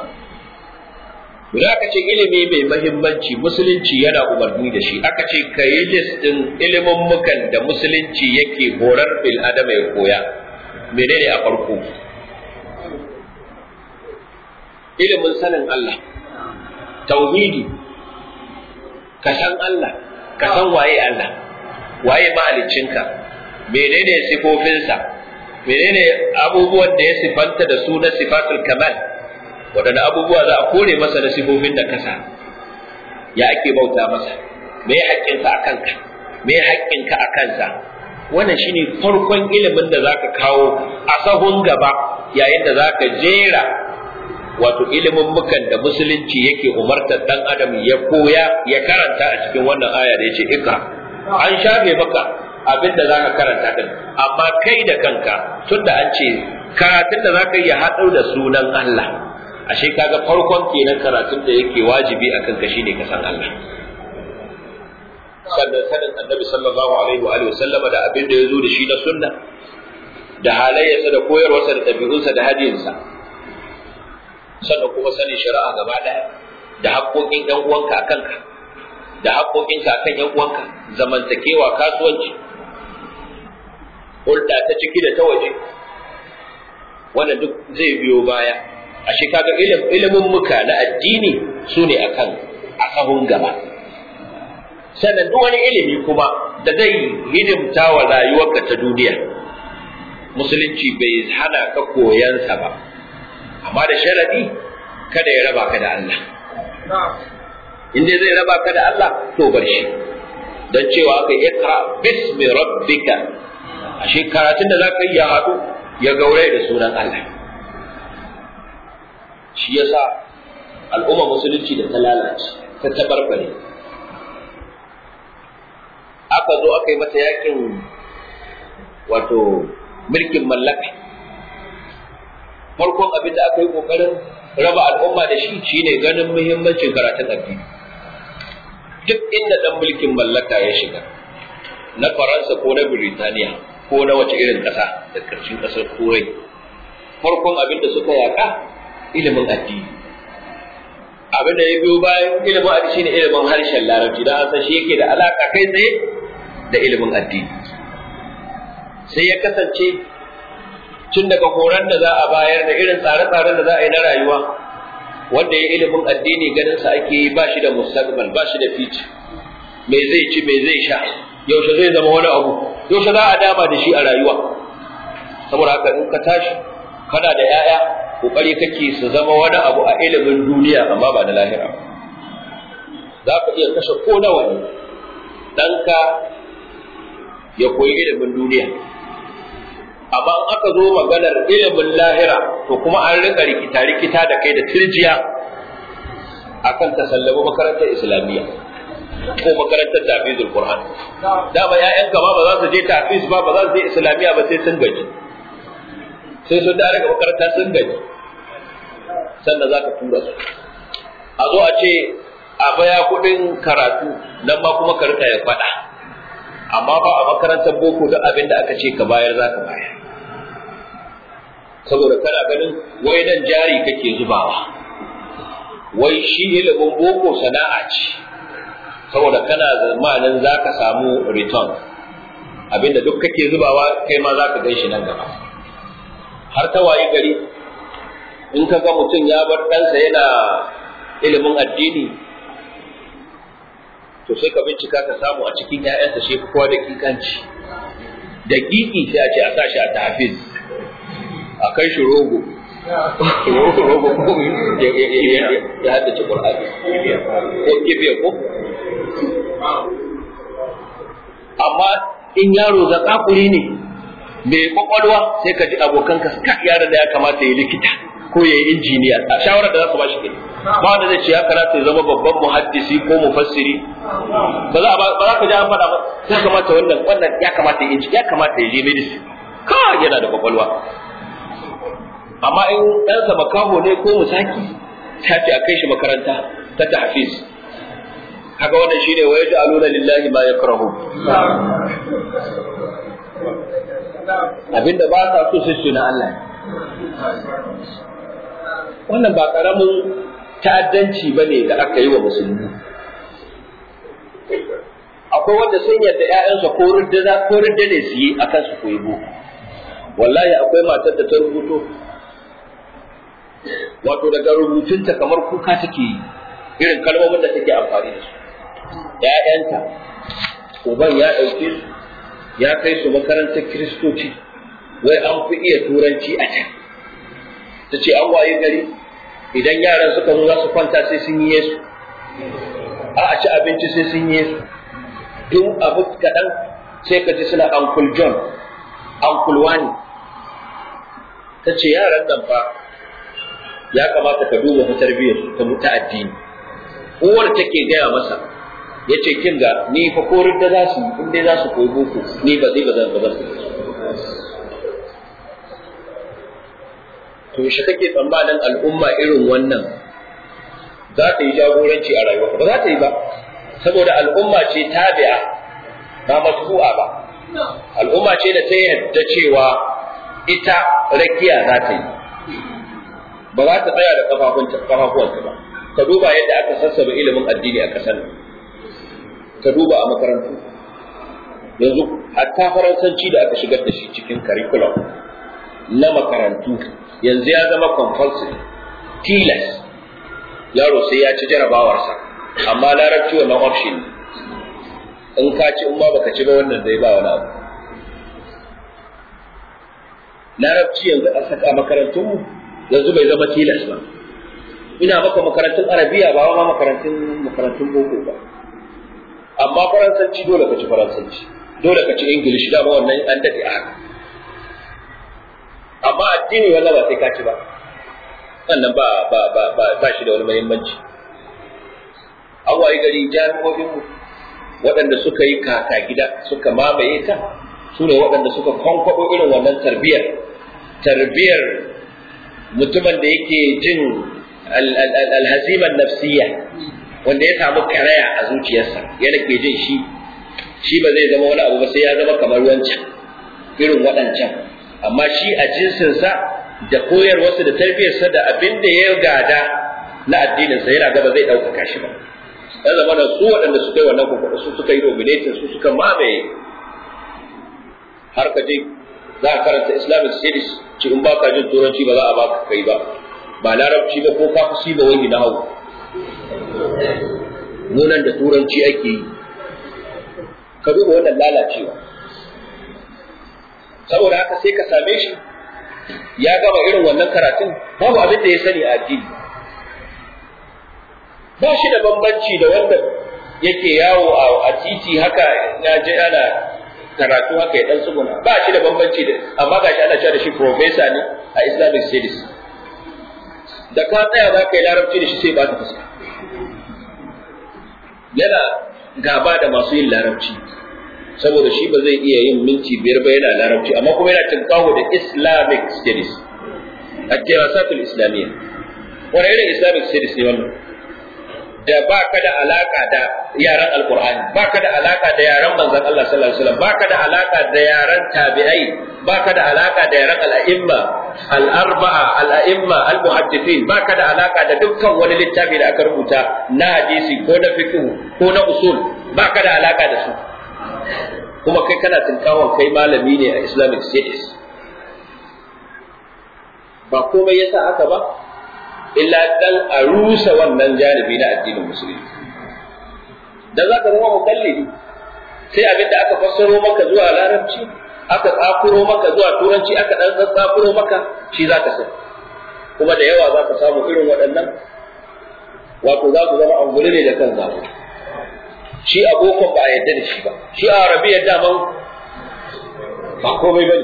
Idan aka ce ilimi mai mahimmanci musulunci yana umarni da shi, aka ce ka yi listin ilimin mukan da musulunci yake horar bil adama ya koya, menene a farko? Ilimin sanin Allah, tauhidi, ka san Allah, ka san waye Allah, waye mahaliccinka, menene sifofinsa, menene abubuwan da ya sifanta da su na sifatul kamal, waɗanda abubuwa za a kore masa na sifofin da kasa, ya ake bauta masa, me ya haƙƙinsa a kanka, me ya haƙƙinka a kansa. Wannan shine farkon ilimin da zaka kawo a sahun gaba yayin da zaka jera wato ilimin mukan da musulunci yake umartar dan adam ya koya ya karanta a cikin wannan aya da yace ikra. An shafe maka abin da zaka karanta din, amma kai da kanka tunda an ce karatun da zaka yi haɗu da sunan Allah, ashe kaga farkon kenan karatun da yake wajibi akan ka shine ka san Allah. Sannan sanin annabi sallallahu alaihi wa alihi wasallama da abin da yazo da shi na sunna, da halayyarsa da koyarwarsa da ɗabi'unsa da hadiyinsa. Sannan kuma sanin shari'a gaba ɗaya da haƙoƙin ƴan uwanka a kanka, da haƙoƙinka a kan ƴan uwanka, zamantakewa, kasuwanci, hulɗa ta ciki da ta waje, wannan duk zai biyo baya. Ashe kaga ilimin muka na addini su ne akan a sahun gaba. Sannan duk wani ilimi kuma da zai hidimta wa rayuwarka ta duniya, musulunci bai hana ka koyansa ba, amma da sharadi kada ya raba ka da Allah. In dai zai raba ka da Allah to bar shi, don cewa aka iqra bismi rabbika, ashe karatun da zaka yi ya haɗu ya gauraye da sunan Allah. Shi yasa al'umma musulunci da ta lalace ta tabarbare, aka zo aka yi mata yakin wato mulkin mallaka, farkon abin da aka yi kokarin raba al'umma da shi shine ganin muhimmancin karatun addini. Duk inda dan mulkin mallaka ya shiga, na Faransa ko na Birtaniya ko na wace irin ƙasa da ƙarshen ƙasar Turai, farkon abin da suka yaka ilimin addini. Abin da ya biyo bayan ilimin addini shine ilimin harshen Larabci, dan san shi yake da alaka kai tsaye da ilimin addini. Sai ya kasance tun daga horon da za a bayar da irin tsare-tsaren da za a yi na rayuwa, wanda ya ilimin addini ganin sa ake yi ba shi da mustaqbal, ba shi da future. Me zai ci, me zai sha, yaushe zai zama wani abu, yaushe za a dama da shi a rayuwa. Saboda haka in ka tashi kana da 'ya'ya, kokari kake su zama wani abu a ilimin duniya amma ba da lahira. Za ka iya kashe ko nawa ne ɗanka ya koyi ilimin duniya, amma in aka zo maganar ilimin lahira to kuma an rika rikita da kai da tirjiya akan ta sallama makarantar islamiyya ko makarantar tafizul qur'an. Dama ƴaƴanka ma ba za su je tafiz ba za su je islamiyya ba sai sun gaji, sai sun da daga makaranta sun gaji sannan za ka tura su. A zo a ce a baya kuɗin karatu nan ma kuma ka rika ya faɗa, amma ba a makarantar boko duk abin da aka ce ka bayar za ka bayar, saboda kana ganin wai dan jari kake zubawa, wai shi ilimin boko sana'a ce, saboda kana zamanin za ka samu return, abinda duk kake zubawa kai ma za ka gan shi nan gaba. Har ta wayi gari in ka ga mutum ya bar ɗansa yana ilimin addini, to sai ka bincika ka samu a cikin ‘ya'yansa shi kowa da kikanci. Da kiki sai a ce a sa shi a tafiz, a kai shi rogo ko ya haddace Qur'ani ko kibiya ko. Amma in yaro zakakuri ne mai kwakwalwa sai ka ji abokanka ka yaron da ya kamata ya likita ko ya yi injiniya, a shawarar da za su ba shi kenan. Ba wanda zai ce ya karata ya zama babban muhaddisi ko mufassiri, ba za ka ji an faɗa ba, ya kamata wannan ya kamata ya kamata ya je medicine, ka yana da kwakwalwa. Amma in ɗansa makaho ne ko musaki, ta ce a kai shi makaranta ta tahfiz. Kaga wannan shine wa yaj'aluna lillahi ma yakrahu, abinda ba sa so sai na Allah. Wannan ba karamin ta'addanci bane da aka yi wa musulmi. Akwai wanda sun yarda ƴaƴansa ko ridda ne su yi akan su koyi boko. Wallahi akwai matar da ta rubuto, wato daga rubutunta kamar kuka take yi, irin kalmomin da take amfani da su. ‘Ya'yanta, uban ya ɗauke su, ya kai su makarantar Kiristoci, wai an fi iya turanci a can. Ta ce an waye gari, idan yaran suka zo za su kwanta sai sun yi Yesu, a ci abinci sai sun yi Yesu. Duk abu kaɗan sai ka ji suna Uncle John, Uncle Wani. Ta ce yaran nan fa ya kamata ka duba ta tarbiyyar ta addini. Uwar take gaya masa, ya ce kin ga ni fa korin da za su in dai za su koyi boko ni ba zan su. To shi kake tsammanin al'umma irin wannan za ta yi jagoranci a rayuwa? Ba za ta yi ba, saboda al'umma ce tabi'a ba matbu'a ba. Al'umma ce da ta yarda cewa ita rakiya za ta yi, ba za ta tsaya da kafafuwanta ba. Ka duba yadda aka sassaba ilimin addini a ƙasar nan, ka duba a makarantu yanzu, hatta faransanci da aka shigar da shi cikin curriculum na makarantu yanzu ya zama compulsory, tilas yaro sai ya ci jarabawarsa, amma larabci wannan option in ka ci in ma baka ci ba wannan zai ba wani abu. Larabci yanzu a saka makarantunmu yanzu bai zama tilas ba. Ina maka makarantun arabiya ba ma makarantun boko ba, amma faransanci dole ka ci faransanci, dole ka ci ingilishi, da ba wannan an dade a haka. Amma addini wanda ba sai ka ci ba, wannan ba shi da wani muhimmanci. An wayi gari jami'o'inmu waɗanda suka yi kaka gida suka mamaye ta, su ne waɗanda suka kwankwaɗo irin wannan tarbiyyar mutumin da yake jin alhaziman nafsiyya wanda ya samu karaya a zuciyarsa yana ke jin shi ba zai zama wani abu ba sai ya zama kamar wancan irin waɗancan, amma shi a jinsinsa da koyarwarsa da tarbiyarsa da abin da ya gada na addininsa yana gaba zai ɗaukaka shi ba. Ya zama da su waɗanda suka yi wannan kwakwaɗa su suka yi dominating su suka mamaye har ka je za a karanta Islamic studies ci in ba ka jin turanci ba za a baka kai ba larabci ba ko ka fusi ba wani na hau munan da turanci ake yi, ka duba wannan lalacewa. Saboda haka sai ka same shi ya gama irin wannan karatun babu abin da ya sani a addini, ba shi da bambanci da wanda yake yawo a titi haka ya je ana karatu haka ya dan tsuguna, ba shi da bambanci da, amma gashi ana cewa da shi professor ne a Islamic studies. Da ka tsaya za ka yi larabci da shi sai ba ta fuska, yana gaba da masu yin larabci saboda shi ba zai iya yin minti 5 ba yana larabci, amma kuma yana tinkawo da Islamic studies, ad-dirasatul islamiyya. Wani irin Islamic studies ne wannan da ba ka da alaka da yaran alqur'ani, ba ka da alaka da yaran manzon Allah sallallahu alaihi wasallam, ba ka da alaka da yaran tabi'ai, ba ka da alaka da yaran al-a'imma al-arba'a al-a'imma al-muhaddithin, ba ka da alaka da dukkan wani littafi da aka rubuta na hadisi ko na fiqh ko na usul, ba ka da alaka da su, kuma kai kana tinkawon kai malami ne a Islamic studies. Ba komai yasa haka ba illa dan a rusa wannan janibi na addinin musulunci. Dan zaka zama mukallidi sai abin da aka fassaro maka zuwa larabci, aka tsakuro maka zuwa turanci, aka dan tsakuro maka shi zaka san. Kuma da yawa zaka samu irin waɗannan wato za ku zama angule ne da kan zabo. Shi abokan ba a yadda da shi ba, shi a arabiyyar daman ba komai bane.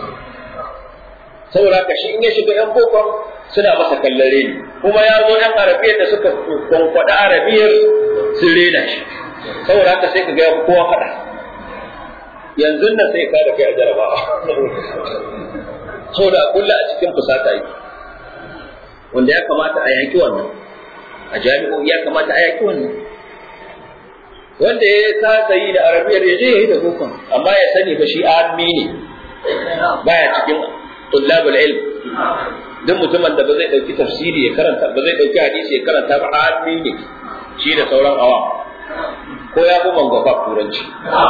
Saboda haka shi in ya shiga yan bokon suna masa kallon reni, kuma ya zo yan arabiyyar da suka kwankwaɗa arabiyyar sun rena shi. Saboda haka sai ka ga kowa faɗa, yanzu nan sai ka da kai a jarabawa. Saboda a kulla a cikin fusata yake, wanda ya kamata a yaki wannan a jami'o'i, ya kamata a yaki wannan. Wanda ya kasa yi da arabiyar ya je ya yi da bokon, amma ya sani ba shi ammi ne, baya cikin tullabul ilm. Duk mutumin da ba zai dauki tafsiri ya karanta, ba zai dauki hadisi ya karanta ba, ammi ne shi da sauran awa, ko ya fi mangwafa turanci.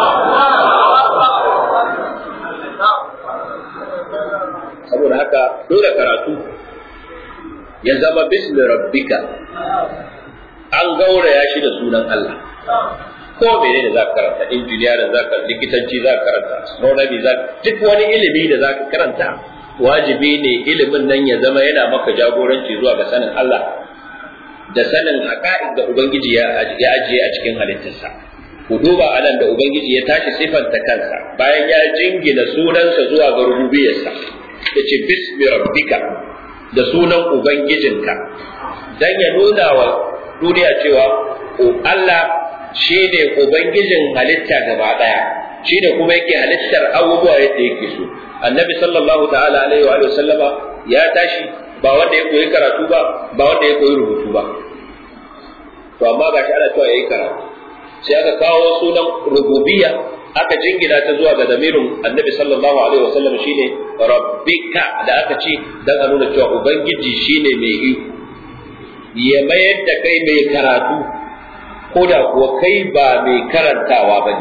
Saboda haka dole karatu ya zama bismi rabbika, an gauraya shi da sunan Allah. Ko menene za ka karanta, injiniyarin za ka, likitanci za ka karanta, astronomy za ka, duk wani ilimi da za ka karanta, wajibi ne ilimin nan ya zama yana maka jagoranci zuwa ga sanin Allah da sanin haƙa'iq da Ubangiji ya ajiye a cikin halittarsa. Ku duba anan da Ubangiji ya tashi sifanta kansa bayan ya jingina sunansa zuwa ga rububiyarsa, ya ce bismi rabbika, da sunan Ubangijinka, dan ya nuna wa duniya cewa Allah shi ne Ubangijin halitta gaba ɗaya, shi ne kuma yake halittar abubuwa yadda yake so. Annabi sallallahu ta'ala alaihi wa sallama ya tashi ba wanda ya koyi karatu ba, ba wanda ya koyi rubutu ba, to amma gashi ana cewa yayi karatu, sai aka kawo sunan rububiyya aka jingina ta zuwa ga damirin Annabi sallallahu alaihi wa sallam shine rabbika, da aka ce dan a nuna cewa Ubangiji shine mai iko ya mayar da kai mai karatu ko da kuwa kai ba mai karantawa bane.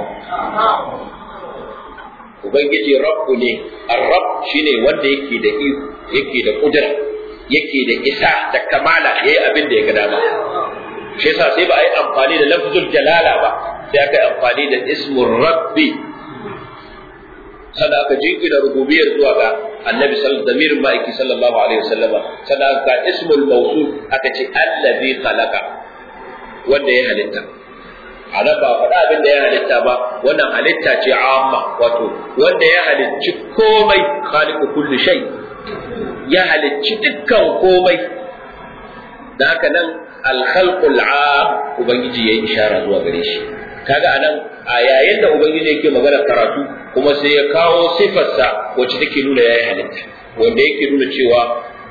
Ubangiji rabbu ne, ar-rabb shine wanda yake da iko, yake da kudura, yake da isa da kamala, yayi abin da ya ga dama. Shi yasa sai ba a yi amfani da lafzul jalala ba, sai aka yi amfani da ismur rabbi. Sannan aka jingina rububiyar zuwa ga Annabi damirin ma'aiki sallallahu alaihi wasallam, sannan aka ismul mawsul aka ce allazi khalaqa, wanda ya halitta. A nan ba faɗa abin da ya halitta ba, wannan halitta ce amma, wato wanda ya halicci komai, khaliqu kulli shay, ya halicci dukkan komai. Da haka nan al-khalqul 'am Ubangiji yayi ishara zuwa gare shi. Kaga anan a yayin da Ubangiji yake magana karatu, kuma sai ya kawo sifarsa wacce take nuna yayi halitta, wanda yake nuna cewa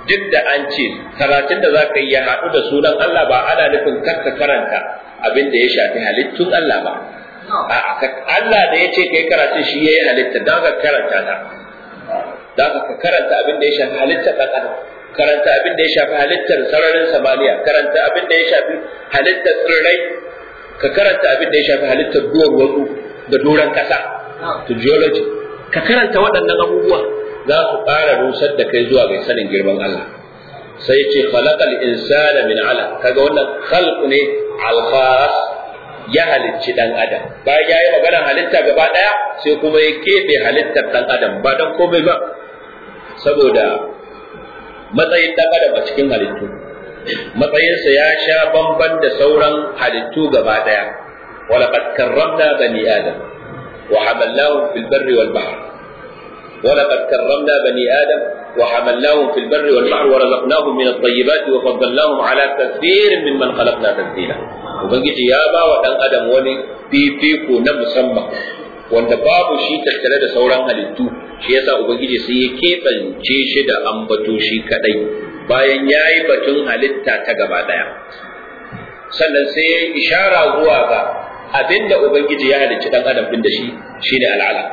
duk da an ce karatun da zaka yi ya haɗu da sunan Allah ba ana nufin karka karanta abin da ya shafi halittun Allah ba. Allah da ya ce kai karatun shi yayi halitta dan ka karanta ta. Dan ka karanta abin da ya shafi halittar dan adam, karanta abin da ya shafi halittar sararin samaniya, karanta abin da ya shafi halittar tsirrai, ka karanta abin da ya shafi halittar duwar wasu da doron kasa, to geology. Ka karanta waɗannan abubuwa za su ƙara rusar da kai zuwa ga sanin girman Allah. Sai ce khalaqal insana min 'alaq, kaga wannan khalq ne al-khas, ya halicci dan adam. Bayan yayi magana halitta gaba daya sai kuma ya kebe halittar dan adam ba dan komai ba saboda matsayin dan adam a cikin halittu. Matsayinsa ya sha bamban da sauran halittu gaba daya. Walaqad karramna bani adam wa hamalnahum fil barri wal bahr. ولقد كرمنا بني آدم وحملناهم في البر والبحر ورزقناهم من الطيبات وفضلناهم على كثير ممن خلقنا تفضيلا. Ubangiji ya ba wa ɗan adam wani fifiko na musamman wanda babu shi tattare da sauran halittu, shi yasa Ubangiji sai ya keɓance shi da ambato shi kadai bayan ya yi batun halitta ta gaba ɗaya. Sannan sai ya yi ishara zuwa ga abinda Ubangiji ya halicci ɗan adam ɗin da shi shine al'ala.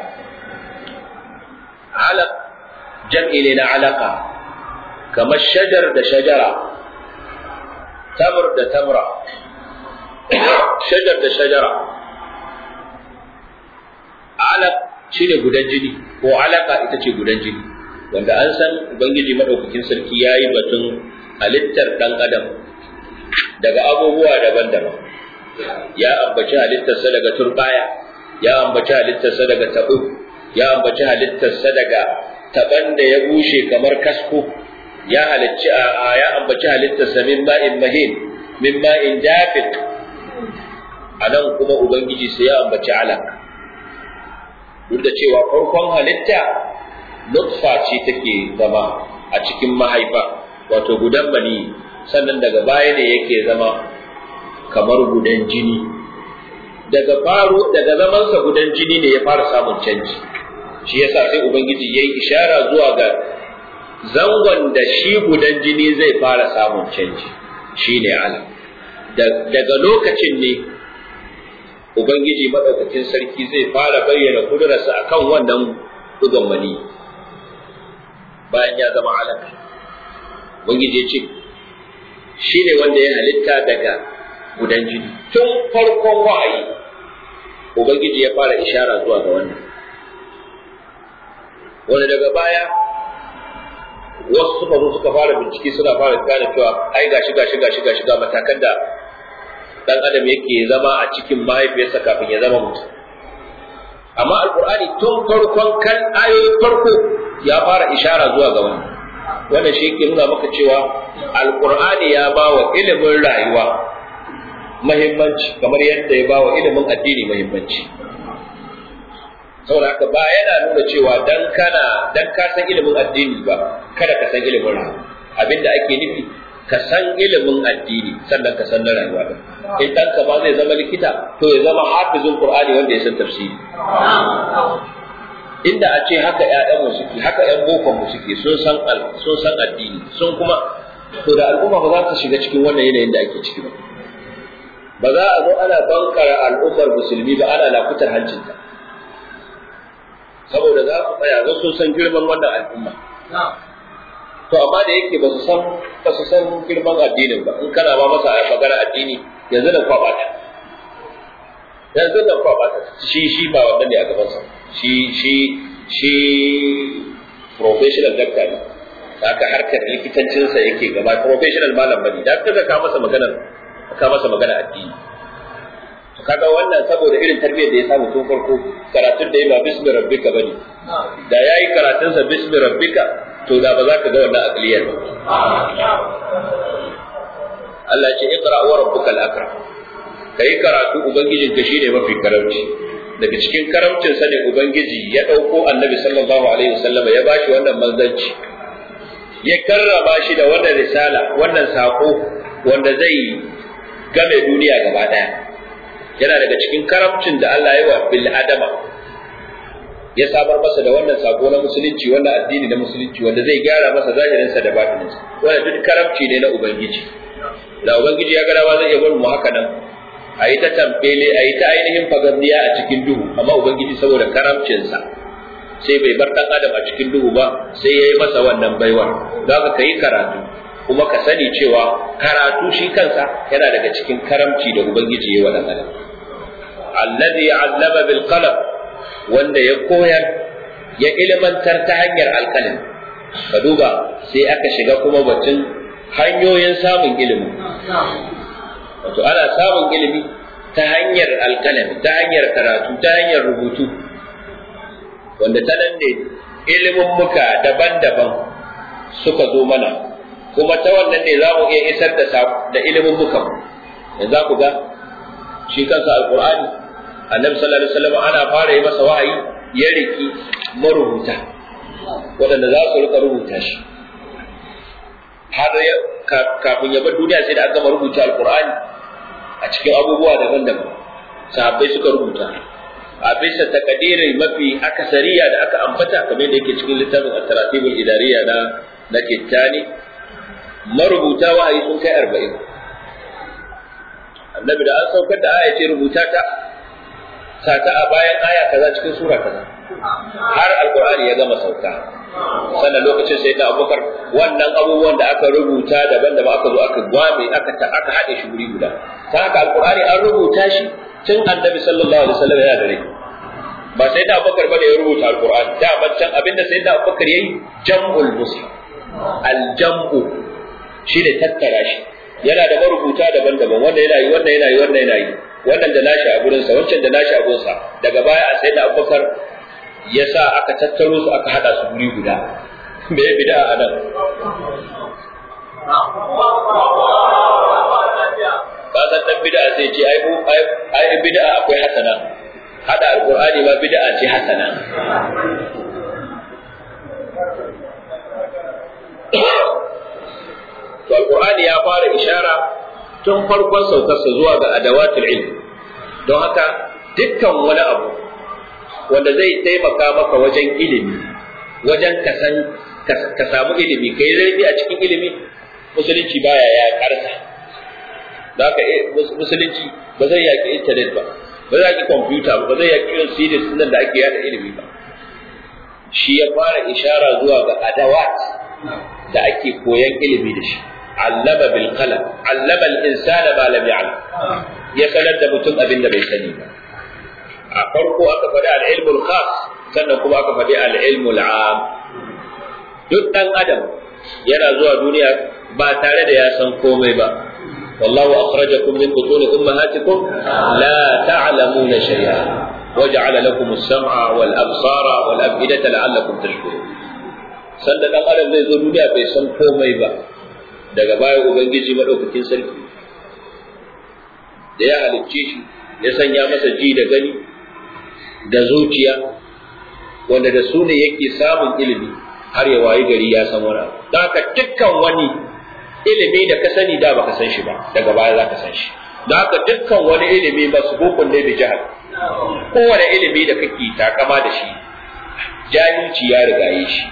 Alaq jam'i ne na alaqa, kamar shajar da shajara, tamr da tamra, shajar da shajara. Alaq shine gudan jini ko alaqa ita ce gudan jini, wanda an san Ubangiji madaukakin sarki yayi batun halittar dan adam daga abubuwa daban-daban. Ya ambaci halittarsa daga turbaya, ya ambaci halittarsa daga tabo, ya ambaci halittarsa daga taban da ya bushe kamar kasko, ya ambaci halittarsa min ma'in mahin, min ma'in dafiq. Anan kuma Ubangiji sai ya ambaci alaq. Duk da cewa farkon halitta nutfa ce take zama a cikin mahaifa, wato gudan mani, sannan daga baya ne yake zama kamar gudan jini. Daga zamansa gudan jini ne ya fara samun canji. Shi yasa sai Ubangiji yayi ishara zuwa ga zangon da shi gudan jini zai fara samun canji, shine alam. Daga lokacin ne Ubangiji madaukakin sarki zai fara bayyana kudurarsa akan wannan dugan mani bayan ya zama alam. Ubangiji ya ce shine wanda ya halitta daga gudan jini. Tun farkon wahayi Ubangiji ya fara ishara zuwa ga wannan. Wanda daga baya wasu suka fara bincike suna fara gane cewa ai gashi ga matakan da dan adam yake zama a cikin mahaifiyarsa kafin ya zama mutum. Amma alqur'ani tun farkon kan ayoyin farko ya fara ishara zuwa ga wannan shi yake nuna maka cewa alqur'ani ya ba wa ilimin rayuwa muhimmanci kamar yadda ya ba wa ilimin addini muhimmanci. Saboda haka ba yana nuna cewa dan ka san ilimin addini ba kada ka san ilimin rayuwa. Abinda ake nufi ka san ilimin addini sannan ka san na rayuwa din. In ɗanka ba zai zama likita to ya zama hafizul qur'ani wanda ya san tafsiri. Inda a ce haka ƴaƴanmu suke, haka ƴan bokon mu suke, sun san addini, sun kuma to da al'umma ba za ta shiga cikin wannan yanayin da ake ciki ba. Ba za a zo ana bankara al'ummar musulmi ba ana lakutar hancinta. Saboda za su tsaya za su san girman wannan al'umma. To amma da yake ba su san girman addinin ba, in kana ba masa magana addini yanzu da kwabata. Shi ba wannan ne a gabansa. Shi professional doctor ne. Haka harkar likitancinsa yake gaba professional malam bane. Da kaga ka masa magana addini. Kaga wannan saboda irin tarbiyyar da ya samu tun farko, karatun da ya ba bismi rabbika bane. Da yayi karatun sa bismi rabbika to da ba za ka ga wannan aqliyar ba. Allah ya ce iqra wa rabbukal akram. Kai karatu ubangijin ka shine mafi karamci. Daga cikin karamcin sa ne ubangiji ya dauko annabi sallallahu alaihi wasallam ya bashi wannan manzanci. Ya karrama shi da wannan risala, wannan sako wanda zai game duniya gaba daya. Yana daga cikin karamcin da Allah ya wa bil adama ya samar masa da wannan sako na musulunci, wannan addini na musulunci wanda zai gyara masa zahirinsa da batininsa. Wannan duk karamci ne na ubangiji. Da ubangiji ya ga dama zai iya bar mu haka nan a yi ta tambele, a yi ta ainihin fagamniya a cikin duhu, amma ubangiji saboda karamcinsa sai bai bar dan adam a cikin duhu ba, sai ya yi masa wannan baiwar. Za ka yi karatu kuma ka sani cewa karatu shi kansa yana daga cikin karamci da ubangiji ya yi wa dan adam. Alladhi 'allama bil qalam, wanda ya koyar ya ilmantar ta hanyar alƙalami. Ka duba sai aka shiga kuma batun hanyoyin samun ilimi. Wato ana samun ilimi ta hanyar alƙalami, ta hanyar karatu, ta hanyar rubutu, wanda ta nan ne ilimin muka daban-daban suka zo mana, kuma ta wannan ne za mu iya isar da ilimin muka. Yanzu ku ga shi kansa alƙur'ani, annabi sallallahu alaihi wasallam ana fara yi masa wahayi ya riki marubuta waɗanda za su rika rubuta shi har kafin ya bar duniya sai da aka gama rubuta alqur'ani a cikin abubuwa daban-daban sahabbai suka rubuta a bisa takadiri mafi akasariya da aka ambata kamar da yake cikin littafin at-taratibul idariya na Kittani, marubuta wahayi sun kai 40. Annabi da an saukar da aya ce rubuta ta sata a bayan aya kaza cikin sura kaza har alqur'ani ya gama sauka. Sannan lokacin sai da Abubakar wannan abubuwan da aka rubuta daban-daban aka zo aka gwame aka haɗe shi guri guda. Ta haka alqur'ani an rubuta shi tun annabi sallallahu alaihi wasallam yana da rai. Ba sai da Abubakar bane ya rubuta alqur'ani, da bancan abinda sai da Abubakar yayi jam'ul mushaf. Al-jam'u shi ne tattara shi. Yana da marubuta daban-daban, wanda yana yi, wannan yana yi, wannan yana yi. Wannan da nashi a gurinsa, wancan da nashi a gurinsa. Daga baya a sai da Abubakar ya sa aka tattaro su aka hada su guri guda. Me ya bid'a a nan? Ba san dan bid'a sai ce ai bid'a akwai hasana. Hada alqur'ani ma bid'a ce hasana. To alqur'ani ya fara ishara tun farkon saukarsa zuwa ga adawatul ilm. Don haka dukkan wani abu wanda zai taimaka maka wajen ilimi, wajen ka samu ilimi, kai zai a cikin ilimi, musulunci baya ya karsa. Da haka musulunci ba zai yaki internet ba, ba zai yaki computer ba, ba zai yaki irin CDs nan da ake yada ilimi ba. Shi ya fara ishara zuwa ga adawat da ake koyan ilimi da shi. Allama bil qalam, allama al insana ma lam ya'lam. Ya sanar da mutum abin da bai sani ba. A farko aka faɗi al-ilmul khas, sannan kuma aka faɗi al-ilmul 'am. Duk dan adam yana zuwa duniya ba tare da ya san komai ba. Wallahu akhrajakum min butuni ummahatikum la ta'lamuna shay'a waja'ala lakum as-sam'a wal absara wal af'idata la'allakum tashkurun. Sanda dan adam zai zo duniya bai san komai ba. Daga baya ubangiji madaukakin sarki da ya halicce shi ya sanya masa ji da gani da zuciya wanda da su ne yake samun ilimi har ya wayi gari ya san wani abu. Don haka dukkan wani ilimi da ka sani da baka san shi ba, daga baya za ka san shi. Don haka dukkan wani ilimi masbukun ne bi jahal. Kowane ilimi da kake takama da shi jahilci ya rigaye shi.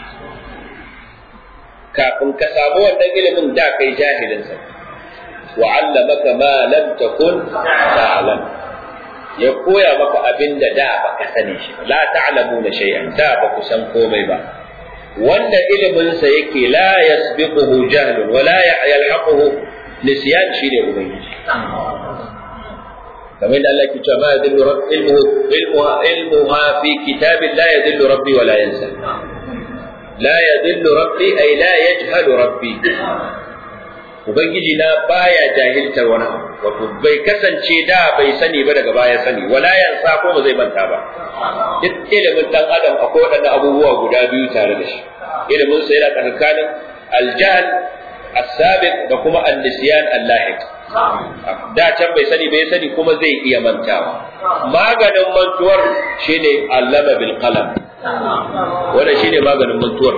Kafin ka samu wannan ilimin da kai jahilin sa. Wa 'allamaka ma lam takun ta'lam. Ya koya maka abin da baka sani shi. La ta'lamuna shay'an, da ba ku san komai ba. Wanda ilimin sa yake la yasbiquhu jahlun wa la yalhaquhu nisyan shine ubangiji. kamar da Allah ke cewa ma yadillu ilmuha fi kitabin la yadillu rabbi wa la yansa. La yadillu rabbi ay la yajhalu rabbi. Ubangiji na baya jahiltar wani wato bai kasance da bai sani ba daga baya sani wala yansa ko ba zai manta ba. Duk ilimin dan adam akwai waɗannan abubuwa guda biyu tare da shi. Ilimin sa yana tsakanin aljahl as-sabiq da kuma an-nisyan al-lahiq. Da can bai sani kuma zai iya mantawa. Maganin mantuwar shine allama bil qalam. Wannan shine maganin mantuwar.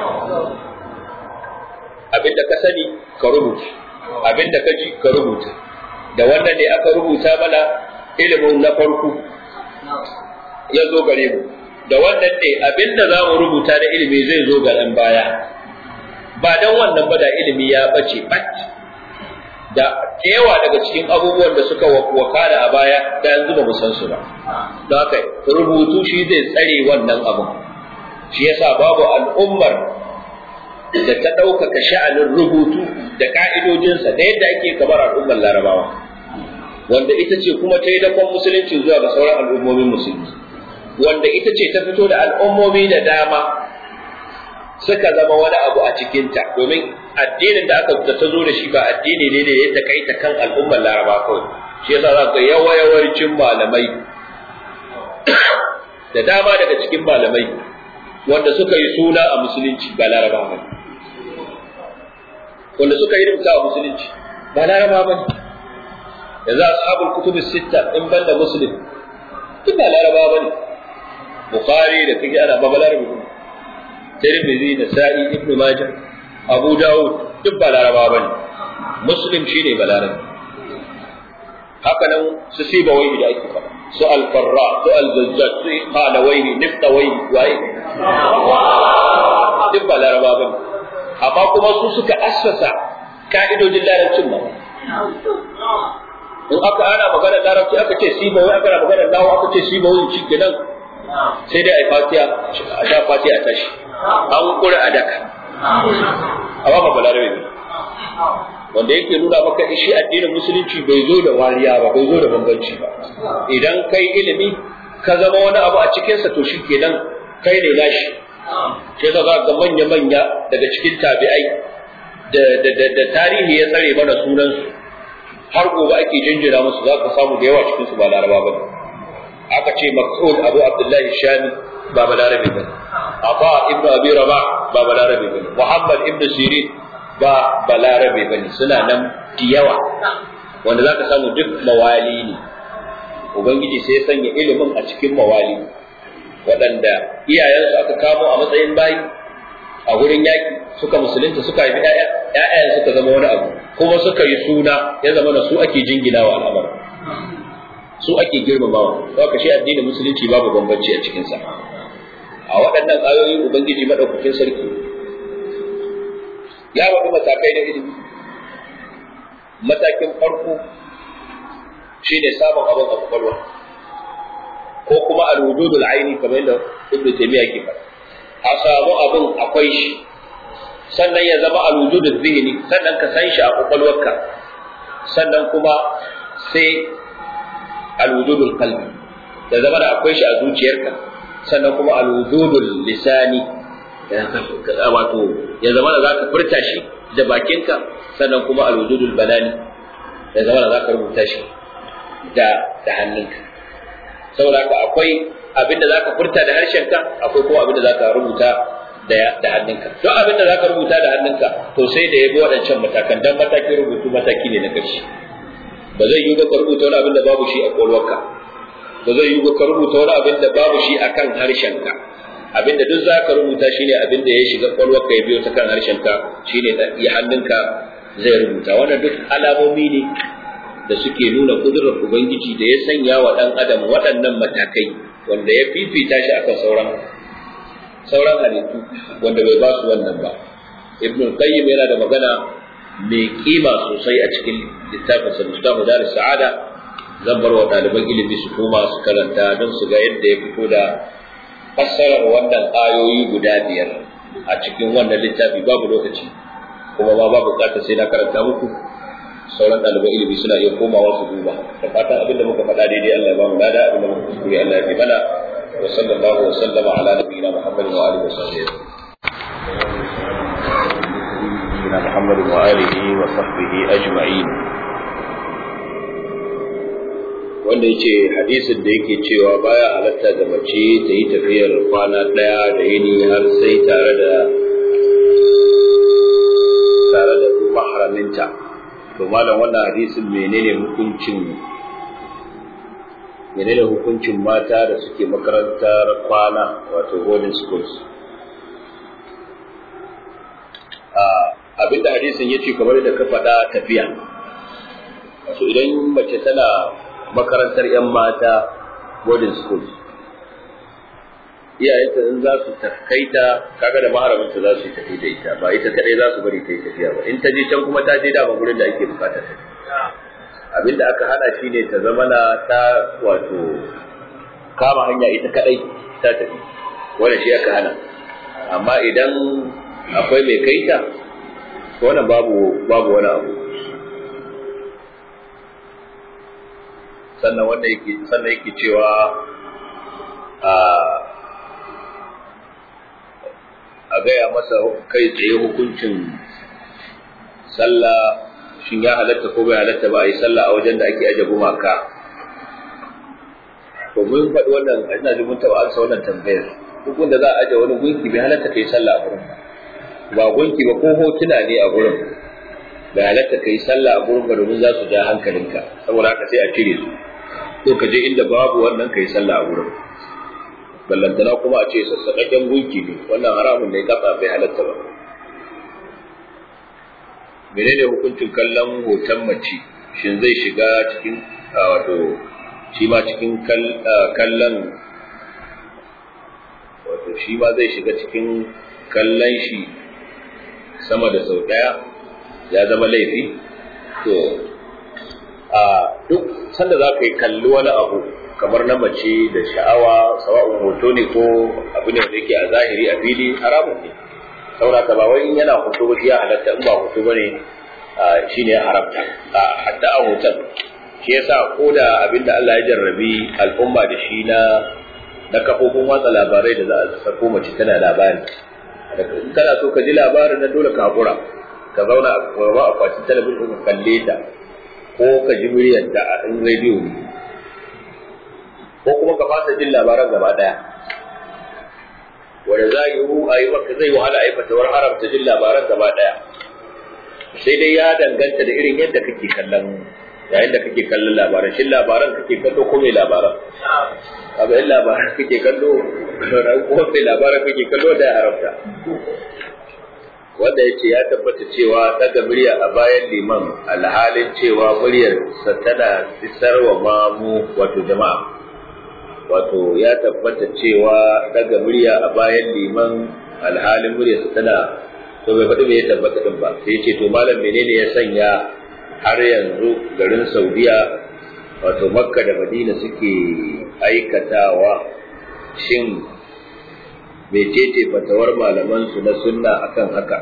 Abinda ka sani ka rubuta, abinda ka ji ka rubuta. Da wannan ne aka rubuta mana ilimin na farko ya zo gare mu. da wannan ne abinda za mu rubuta da ilimi zai zo ga ɗan baya ba dan wannan ba da ilimi ya bace bat da yawa daga cikin abubuwan da suka wakana a baya da yanzu ba mu san su ba don haka rubutu shi zai tsare wannan abun shi yasa babu al'ummar da ta ɗaukaka sha'anin rubutu da ƙa'idojinsa da yadda ake kamar al'ummar larabawa wanda ita ce kuma ta yi dakon musulunci zuwa ga sauran al'ummomin musulmi wanda ita ce ta fito da al'ummomi da dama suka zama wani abu a cikinta domin addinin da aka ta zo da shi ba addini ne da ya takaita kan al'ummar laraba kawai shi yasa za ka yawancin malamai da dama daga cikin malamai wanda suka yi suna a musulunci ba laraba ba wanda suka yi rubuta a musulunci ba laraba ba ne yanzu ashabul kutub sitta in banda muslim duk ba laraba ba ne bukhari da kake ana ba larabi ba tirmidhi da sa'i ibn majah abu dawud duk ba laraba ba ne muslim shine ba larabi haka nan su sibawai da ake faɗa su al-farra su al-zazzat su qalawayhi niftawayhi waye duk ba laraba ba ne amma kuma su suka assasa ka'idojin larabcin ba in aka ana magana larabci aka ce sibawai aka ana magana nawa aka ce sibawai shi kenan sai dai ai fatiha a sha fatiha tashi an kura a daka amma ba balarabe ne wanda yake nuna maka shi addinin musulunci bai zo da wariya ba bai zo da bambanci ba idan kai ilimi ka zama wani abu a cikinsa to shi kenan kai ne nashi sai ka ga manya-manya daga cikin tabi'ai da tarihi ya tsare mana sunansu har gobe ake jinjira musu za ka samu da yawa cikinsu ba laraba ba aka ce Mas'ud Abu Abdullahi Shami ba balarabe ba Aba ibn Abi Rabah ba balarabe ba Muhammad ibn Sirin ba balarabe ba ne suna nan da yawa wanda za ka samu duk mawali ne ubangiji sai ya sanya ilimin a cikin mawali waɗanda iyayensu aka kamo a matsayin bayi a wurin yaƙi suka musulunta suka haifi ƴaƴayen suka zama wani abu kuma suka yi suna ya zama da su ake jinginawa al'amar su ake girmamawa haka shi addinin musulunci babu bambanci a cikinsa a waɗannan ayoyin ubangiji madaukakin sarki ya faɗi matakai na ilimi matakin farko shine samun abin a kwakwalwa ko kuma al-wujudul aini kamar yadda Ibn Taymiyyah ke faɗa a samu abin akwai shi sannan ya zama al-wujudul zihni sannan ka san shi a kwakwalwarka sannan kuma sai al-wujudul qalbi ya zama da akwai shi a zuciyarka sannan kuma al-wujudul lisani wato ya zama da zaka furta shi da bakinka sannan kuma al-wujudul balani ya zama da zaka rubuta shi da hannunka saboda haka akwai abin da zaka furta da harshenka akwai kuma abin da zaka rubuta da hannunka duk abin da zaka rubuta da hannunka to sai da yabi waɗancan matakan dan matakin rubutu mataki ne na ƙarshe ba zai yi ba ka rubuta wani abin da babu shi a ƙwaƙwalwarka ba zai yi ba ka rubuta wani abin da babu shi a kan harshenka abin da duk za ka rubuta shi ne abin da ya shiga ƙwaƙwalwarka ya biyo ta kan harshenka shi ne ya hannunka zai rubuta wannan duk alamomi ne da suke nuna kudurar ubangiji da ya sanya wa ɗan adam waɗannan matakai wanda ya fifita shi akan sauran halittu wanda bai ba su wannan ba ibn qayyim yana da magana mai kima sosai a cikin littafin sa Mustapha Darus Sa'ada zan bar wa ɗaliban ilimi su koma su karanta don su ga yadda ya fito da fassarar wannan ayoyi guda biyar a cikin wannan littafi babu lokaci kuma ma babu bukatar sai na karanta muku sauran ɗaliban ilimi suna iya komawa su duba da fatan abin da muka faɗa daidai Allah ya ba mu lada abin da muka kuskure Allah ya fi mana wa sallallahu wa sallama ala nabiyyina Muhammadin wa alihi wa sahbihi محمد وآله وصحبه أجمعين wanda yace hadisin da yake cewa baya halatta da mace ta yi tafiyar kwana daya da yini har sai tare da mahraminta to malam wannan hadisin menene hukuncin mata da suke makarantar kwana wato boarding schools abinda hadisin yace kamar da ka faɗa tafiya wato idan mace tana makarantar yan mata boarding school iyayenta in za su takaita kaga da maharaminta za su tafi da ita ba ita kadai za su bari ta yi tafiya ba in ta je can kuma ta je dama gurin da ake bukata ta abinda aka hana shi ne ta zama na ta wato kama hanya ita kadai ta tafi wannan shi aka hana amma idan akwai mai kaita to wannan babu wani abu sannan yake cewa a gaya masa kai tsaye hukuncin sallah shin ya halatta ko bai halatta ba a yi sallah a wajen da ake aje gumaka to mun faɗi wannan ina jin mun taɓa ansa wannan tambayar hukun da za a aje wani gunki bai halatta kai sallah a gurin ba gunki ba ko hotuna ne a gurin bai halatta kai sallah a gurin ba domin za su ja hankalinka saboda haka sai a cire su to ka je inda babu wannan kai sallah a gurin ballantana kuma a ce sassaƙaƙen gunki ne wannan haramun ne kafa bai halatta ba menene hukuncin kallon hoton mace shin zai shiga cikin wato shi ma cikin kallon wato shi ma zai shiga cikin kallon shi sama da sau ɗaya ya zama laifi to duk sanda za ka yi kalli wani abu kamar na mace da sha'awa sawa'un hoto ne ko abu ne wanda yake a zahiri a fili haramun ne saboda ba wai in yana hoto ba shi ya halatta in ba hoto ba ne shi ne ya haramta hatta a hoton shi yasa ko da abinda Allah ya jarrabi al'umma da shi na kafofin watsa labarai da za a sako mace tana labari in kana so ka ji labarin na dole ka hakura ka zauna a gaba akwatin talabijin ka kalle ta ko ka ji muryar da a in rediyo ne ko kuma ka fasa jin labaran gaba daya wanda zai wahala a yi fatawar haramta jin labaran gaba daya sai dai ya danganta da irin yadda kake kallon yayin da kake kallon labaran shin labaran kake kallo ko mai labaran abu in labaran kake kallo ko mai labaran kake kallo da ya haramta wanda yace ya tabbata cewa daga murya a bayan liman alhalin cewa muryar sa tana isarwa mamu wato jama'a wato ya tabbata cewa daga murya a bayan liman alhalin muryar sa tana to bai faɗi me ya tabbata din ba sai ce to malam menene ya sanya har yanzu garin Saudiya wato Makka da Madina suke aikatawa shin mecece fatawar malaman su na sunna akan haka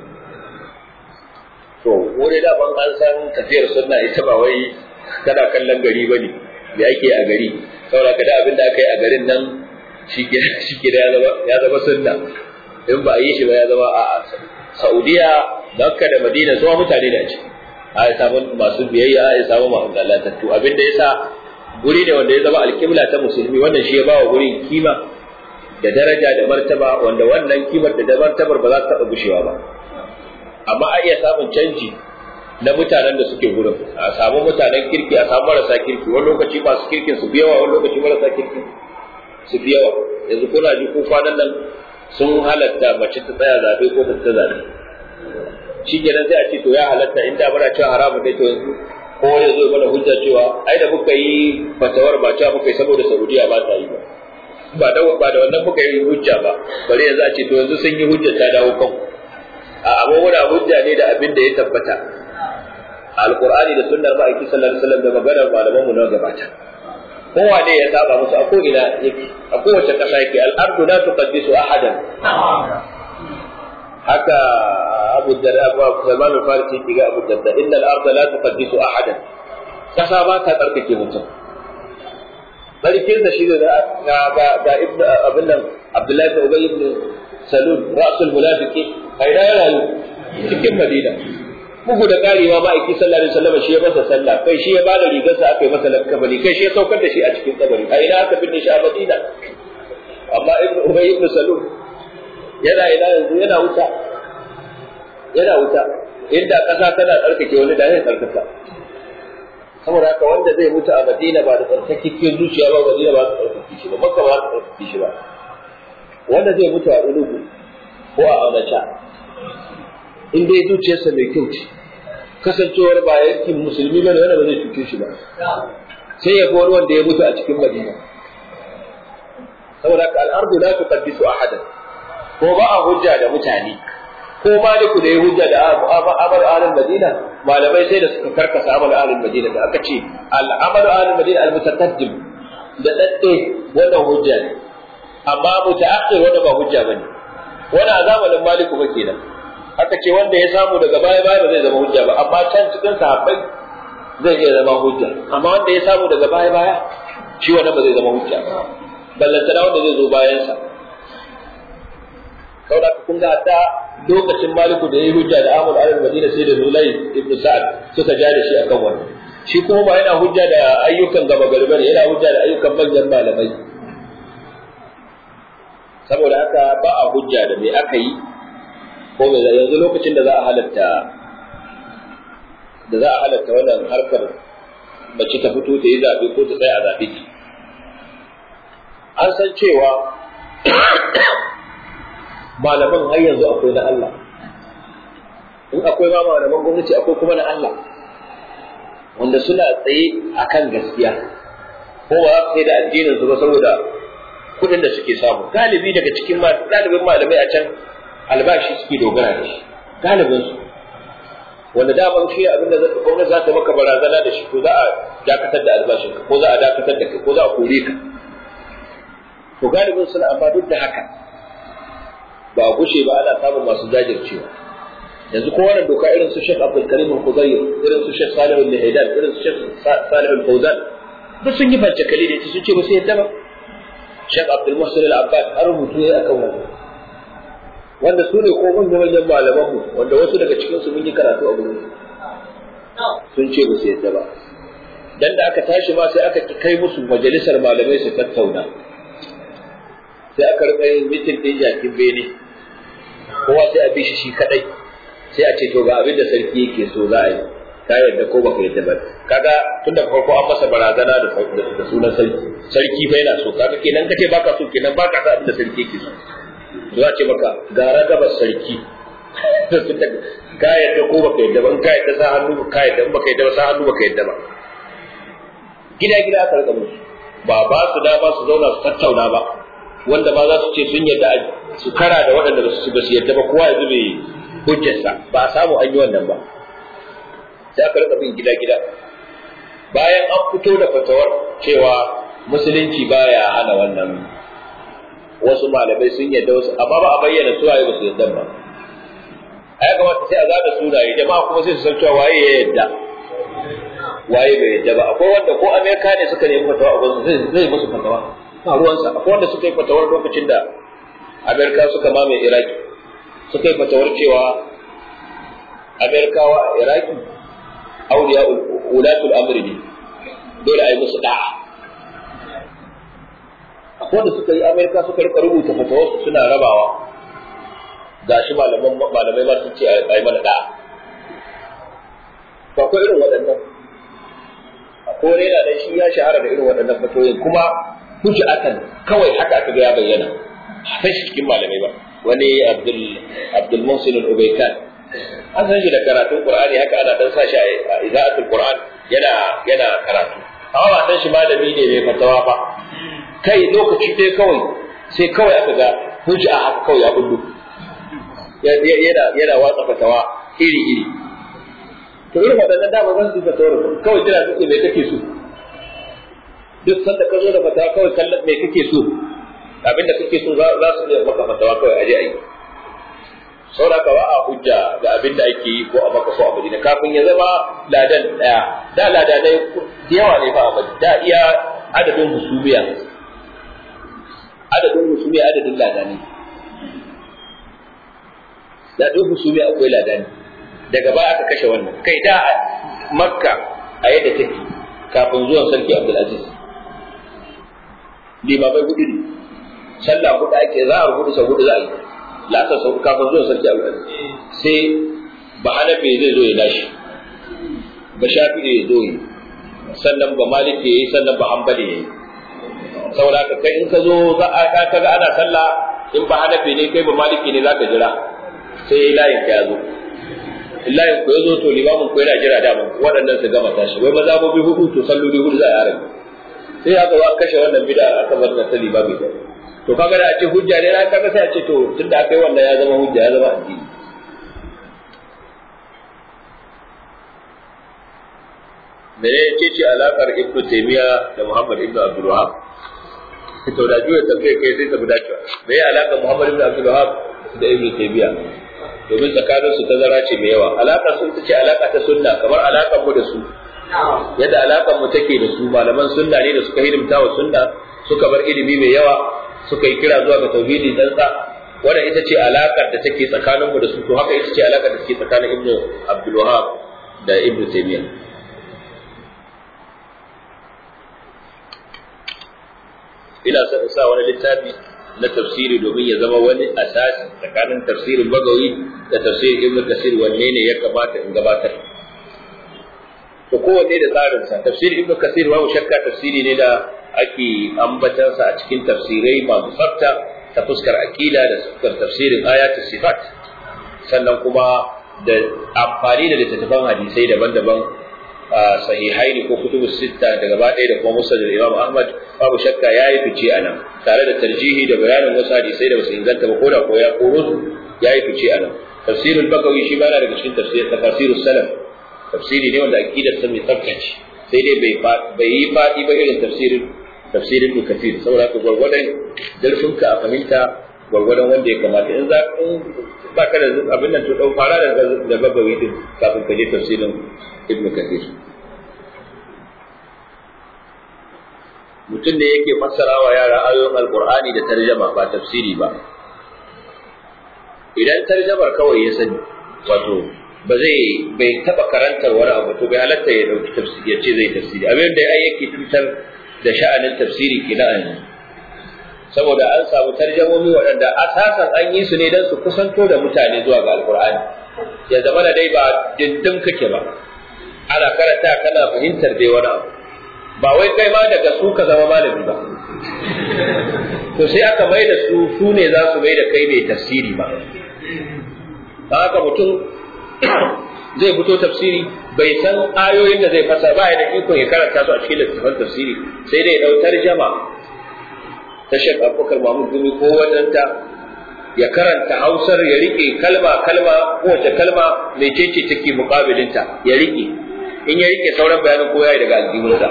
to wuri da ban an san tafiyar sunna ita ba wai kana kallon gari bane me ake a gari saboda kada abin da aka yi a garin nan shi ya zama sunna in ba a yi shi ba ya zama a Saudiya Makka da Madina zuwa mutane da ci a samu masu biyayya a samu masu lalatattu abinda yasa guri ne wanda ya zama alƙibla ta musulmi wannan shi ya ba wa gurin kima da daraja da martaba wanda wannan kimar da martabar ba za ta taɓa gushewa ba amma a iya samun canji na mutanen da suke gurin a samu mutanen kirki a samu marasa kirki wani lokaci masu kirkin su fi yawa wani lokaci marasa kirki su fi yawa yanzu kuna ji ko kwanan nan sun halatta mace ta tsaya zabe ko ta zabe shi kenan sai a ce to ya halatta in da muna cewa haramun ne to yanzu ko wani zo mana hujja cewa ai da muka yi fatawar ba cewa muka yi saboda Saudiya ba ta yi ba da wannan muka yi hujja ba bare yanzu a ce to yanzu sun yi hujja ta dawo kan a amma wani hujja ne da abin da ya tabbata alqur'ani da sunnar ma'aiki sallallahu alaihi wasallam da maganar malaman mu na gabata kowa ne ya saba musu a ko'ina yake a kowace ƙasa yake al'ardu la tuqaddisu ahadan haka Abu Darda Salman al-Farisi yake ga Abu Darda inna al-arda la tuqaddisu ahadan ƙasa ba ta tsarkake mutum sarkin da shi ga ibn abin nan Abdullahi ibn Ubay ibn Salul ra'sul munafiqi kaida ya rayu cikin Madina bugu da karewa ma'aiki sallallahu alaihi wasallam shi ya masa sallah kai shi ya bada rigarsa aka yi masa lakabari kai shi ya saukar da shi a cikin kabari a ina aka binne shi a Madina amma ibnu Ubay ibn Salul yana ina yanzu yana wuta inda kasa tana tsarkake wani da zai tsarkaka saboda haka wanda zai mutu a Madina ba da tsarkakekken zuciya ba Madina ba ta tsarkake shi ba Makka ba ta tsarkake shi ba wanda zai mutu a Enugu ko a Onitsha in dai zuciyarsa mai kyau ce kasancewar ba yankin musulmi bane wanda ba zai cuce shi ba sai ya fi wani wanda ya mutu a cikin Madina saboda ka al-ardu la tuqaddisu ahadan ko ba a hujja da mutane ko maliku da ya hujja da amal ahlul madina malamai sai da suka karkasa amal ahlul madina da aka ce al-amal ahlul madina al-mutaqaddim da dadde wannan hujja ne amma mutaakhir wanda ba hujja bane wannan a zamanin maliku ba kenan aka ce wanda ya samu daga baya baya ba zai zama hujja ba amma can cikin sahabbai zai iya zama hujja amma wanda ya samu daga baya baya shi wannan ba zai zama hujja ballantana wanda zai zo bayan sa saboda kun ga hatta lokacin maliku da ya yi hujja da amul al-madina sai da zulay ibn sa'ad suka ja da shi akan wannan shi kuma ba yana hujja da ayyukan gaba gari bane yana hujja da ayyukan manyan malamai saboda haka ba a hujja da me aka yi ko me yanzu lokacin da za a halatta wannan harkar mace ta fito ta yi zabe ko ta tsaya a zabe an san cewa malaman har yanzu akwai na Allah in akwai ma malaman gwamnati akwai kuma na Allah wanda suna tsaye akan gaskiya ko ba sai da addinin su ba saboda kudin da suke samu galibi daga cikin galibin malamai a can albashi suke dogara da shi galibin su wanda daman shi abinda gwamnati za ta maka barazana da shi ko za a dakatar da albashin ka ko za a dakatar da kai ko za a kore ka to galibin suna amma duk da haka ba a gushe ba ana samun masu jajircewa yanzu ko wannan doka irin su Sheikh Abdul Karim Al-Khudayr irin su Sheikh Salih Al-Haidan irin su Sheikh Salih Al-Fawzan duk sun yi fancakali da ita sun ce ba sai yadda ba Sheikh Abdul Muhsin Al-Abbad har rubutu ya akan wannan wanda su ne ko manyan malaman mu wanda wasu daga cikin su mun yi karatu a gurin sun ce ba sai yadda ba dan da aka tashi ma sai aka kai musu majalisar malamai su tattauna sai aka rika yin mitin din jakin bene kowa sai a bi shi kadai sai a ce to ga abin da sarki yake so za a yi ka yadda ko baka yadda ba kaga tunda farko an masa barazana da sunan sarki fa yana so kaga kenan kace baka so kenan baka sa abin da sarki yake so za ce maka gara gaba sarki ka yadda ko baka yadda ba in ka yadda sa hannu ka yadda in baka yadda ba sa hannu baka yadda ba gida aka rika musu ba su dama su zauna su tattauna ba wanda ba za su ce sun yadda su kara da waɗanda ba su yadda ba kowa ya zube hujjarsa ba a samu an yi wannan ba sai aka rika bin gida bayan an fito da fatawar cewa musulunci baya hana wannan wasu malamai sun yadda wasu amma ba a bayyana suwaye ba su yadda ba a ya kamata sai a zaɓa sunaye jama'a kuma sai su san cewa waye ya yadda waye bai yadda ba akwai wanda ko Amerika ne suka nemi fatawa a gurin zai musu fatawa ba ruwansa akwai wanda suka yi fatawar lokacin da Amerika suka mamaye Iraki suka yi fatawar cewa Amerikawa a Iraki auliya ulatul amri ne dole a yi musu da'a akwai wanda suka yi Amerika suka rika rubuta fatawar su suna rabawa gashi malamai ma sun ce a yi mana da'a to akwai irin waɗannan akwai wani yana dan shi ya shahara da irin waɗannan fatoyin kuma hujjatan kawai haka aka ga ya bayyana sai shi cikin malamai ba wani Abdul Muhsin Al-Ubaykan an san shi da karatun Qur'ani haka ana dan sashi a iza'atul Qur'an yana karatu amma ba san shi malami ne mai fatawa ba kai lokaci dai kawai sai kawai aka ga hujja haka kawai ya bullu yana watsa fatawa iri to irin waɗannan da ba zan su fatawar kawai jira suke mai kake so duk sanda ka zo da fatawa kawai kallon mai kake so abinda kake so za su yi maka fatawa kawai aje ayi saboda ka ba a hujja da abinda ake yi ko a maka ko a Madina kafin ya zama ladan daya da ladanai da yawa ne fa a Madina da iya adadin husumiya adadin ladani da duk husumiya akwai ladani daga baya aka kashe wannan kai da Makka a yadda take kafin zuwan sarki Abdul Aziz limamai hudu ne sallah hudu ake za a rubuta sau hudu za a yi la'asar sau kafin zuwan sarki Abdul Aziz sai ba hanafi zai zo ya dashi ba shafi ya zo yi sannan ba maliki ya yi sannan ba hanbali ya yi saboda haka kai in ka zo za a kaga ana sallah in ba hanafi ne kai ba maliki ne za ka jira sai layin ka ya zo layin ku ya zo to limamin ku yana jira dama waɗannan su gama tashi wai mazabobi hudu to salloli hudu za a yi sai aka zo kashe wannan bid'a aka bar ta limami da to kaga da a ce hujja ne na kaga sai a ce to tunda aka yi wannan ya zama hujja ya zama addini. mene ce alakar Ibn Taymiyyah da Muhammad ibn Abdul Wahhab? To da juya tafiya kai sai ta bi dacewa. Me ya alakar Muhammad ibn Abdul Wahhab da Ibn Taymiyyah? Domin tsakanin su tazara ce mai yawa. Alakar sun ce alaka ta sunna, kamar alakar mu da su. Yadda alakar mu take da su, malaman sunna ne da suka hidimta wa sunna, suka bar ilimi mai yawa, suka yi kira zuwa ga tauhidi tsantsa. Wannan ita ce alakar da take tsakanin mu da su, to haka ita ce alakar da take tsakanin Ibn Abdul Wahhab da Ibn Taymiyyah. ina son sa wani littafi na tafsiri domin ya zama wani asasi tsakanin tafsirin Bagawi da tafsirin Ibn Kathir, wanne ne ya kamata in gabatar? To kowanne da tsarinsa. Tafsirin Ibn Kathir babu shakka tafsiri ne da ake ambatansa a cikin tafsirai masu tsafta ta fuskar aqida da fuskar tafsirin ayatus sifat, sannan kuma da amfani da littattafan hadisai daban-daban sahihaini ko kutubus sitta da gaba ɗaya da kuma musnad Imam Ahmad, babu shakka yayi fice anan tare da tarjihi da bayanin wasu hadisai da basu inganta ba koda ko ya koro su, yayi fice anan. Tafsirul Bagawi shi ba na daga cikin tafsirus salaf, tafsiri ne wanda aqidar sa mai tsaftace, sai dai bai yi fadi ba irin tafsirin Ibn Kathir, saboda ka gwargwadon dalfinka a fahimta gwargwadon wanda ya kamata. in ba ka da abin nan to dau fara da Bagawi din kafin ka je tafsirin Ibn Kathir. Mutum ne yake fassara wa yara ayoyin Alqur'ani da tarjama ba tafsiri ba. Idan tarjamar kawai ya sani, wato bai taba karantar wani abu, to bai halatta ya dauki tafsiri ya ce zai tafsiri. Abin da ai yake fitar da sha'anin tafsiri kenan yanzu, saboda an samu tarjamomi waɗanda asasan an yi su ne don su kusanto da mutane zuwa ga Alqur'ani, ya zama da dai ba dindin kake ba, ana karanta kana fahimtar dai wani abu, ba wai kai ma daga su ka zama malami ba. To sai aka mai da su ne za su mai da kai mai tafsiri ba. Don haka mutum zai fito tafsiri bai san ayoyin da zai fasa ba, ya da ikon ya karanta su a cikin littattafan tafsiri, sai dai ya tarjama ta Sheikh Abubakar Mahmud Gumi ko wadanta ya karanta Hausar, ya rike kalma kowace kalma mai cece take muƙabilinta ya rike. In ya rike sauran bayanin ko yayi daga aljihunsa.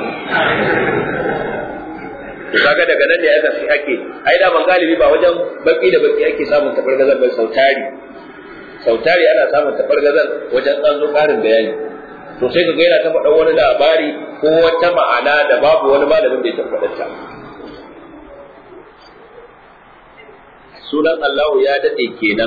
To kaga daga nan da ya zafi ake, ai da ban galibi ba wajen baki da baki ake samun tabargazar ba, sautari ana samun tabargazar wajen an zo ƙarin bayani. To sai kaga yana ta faɗa wani labari ko wata ma'ana da babu wani malamin da ya tabbatar ta. Sunan Allahu ya dade kenan,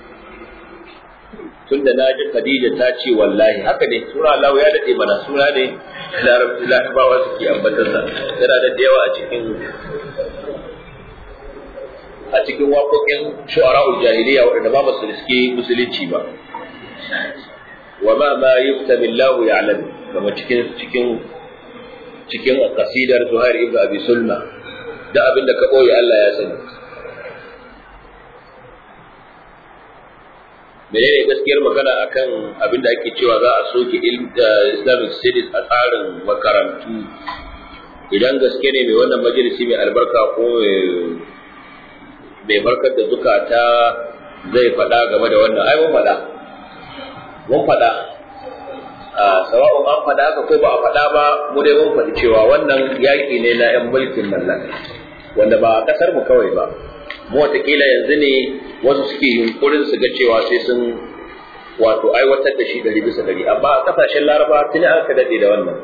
tunda na ji Khadija ta ce wallahi, haka ne, sura Allah ya dade mana, suna ne Larabawa suke ambatarsa, yana da yawa a cikin waƙoƙin shu'ara'ul jahiliya waɗanda ba su riske musulunci ba. Wa ma yukta billahu ya'lam, kuma cikin qasidar Zuhair ibn Abi Sulma, da abinda ka boye Allah ya sani. Menene gaskiyar magana akan abin da ake cewa za a soke Islamic Studies a tsarin makarantu? Idan gaske ne mai wannan majalisi mai albarka ko mai barkar da zukata zai faɗa game da wannan, ai mun faɗa sawa'un an faɗa haka ko ba a faɗa ba, mu dai mun faɗi cewa wannan yaƙi ne na 'yan mulkin mallaka wanda ba a ƙasar mu kawai ba. Mu watakila yanzu ne wasu suke yunkurin su ga cewa sai sun wato aiwatar da shi 100%, amma a kasashen Laraba tuni aka dade da wannan,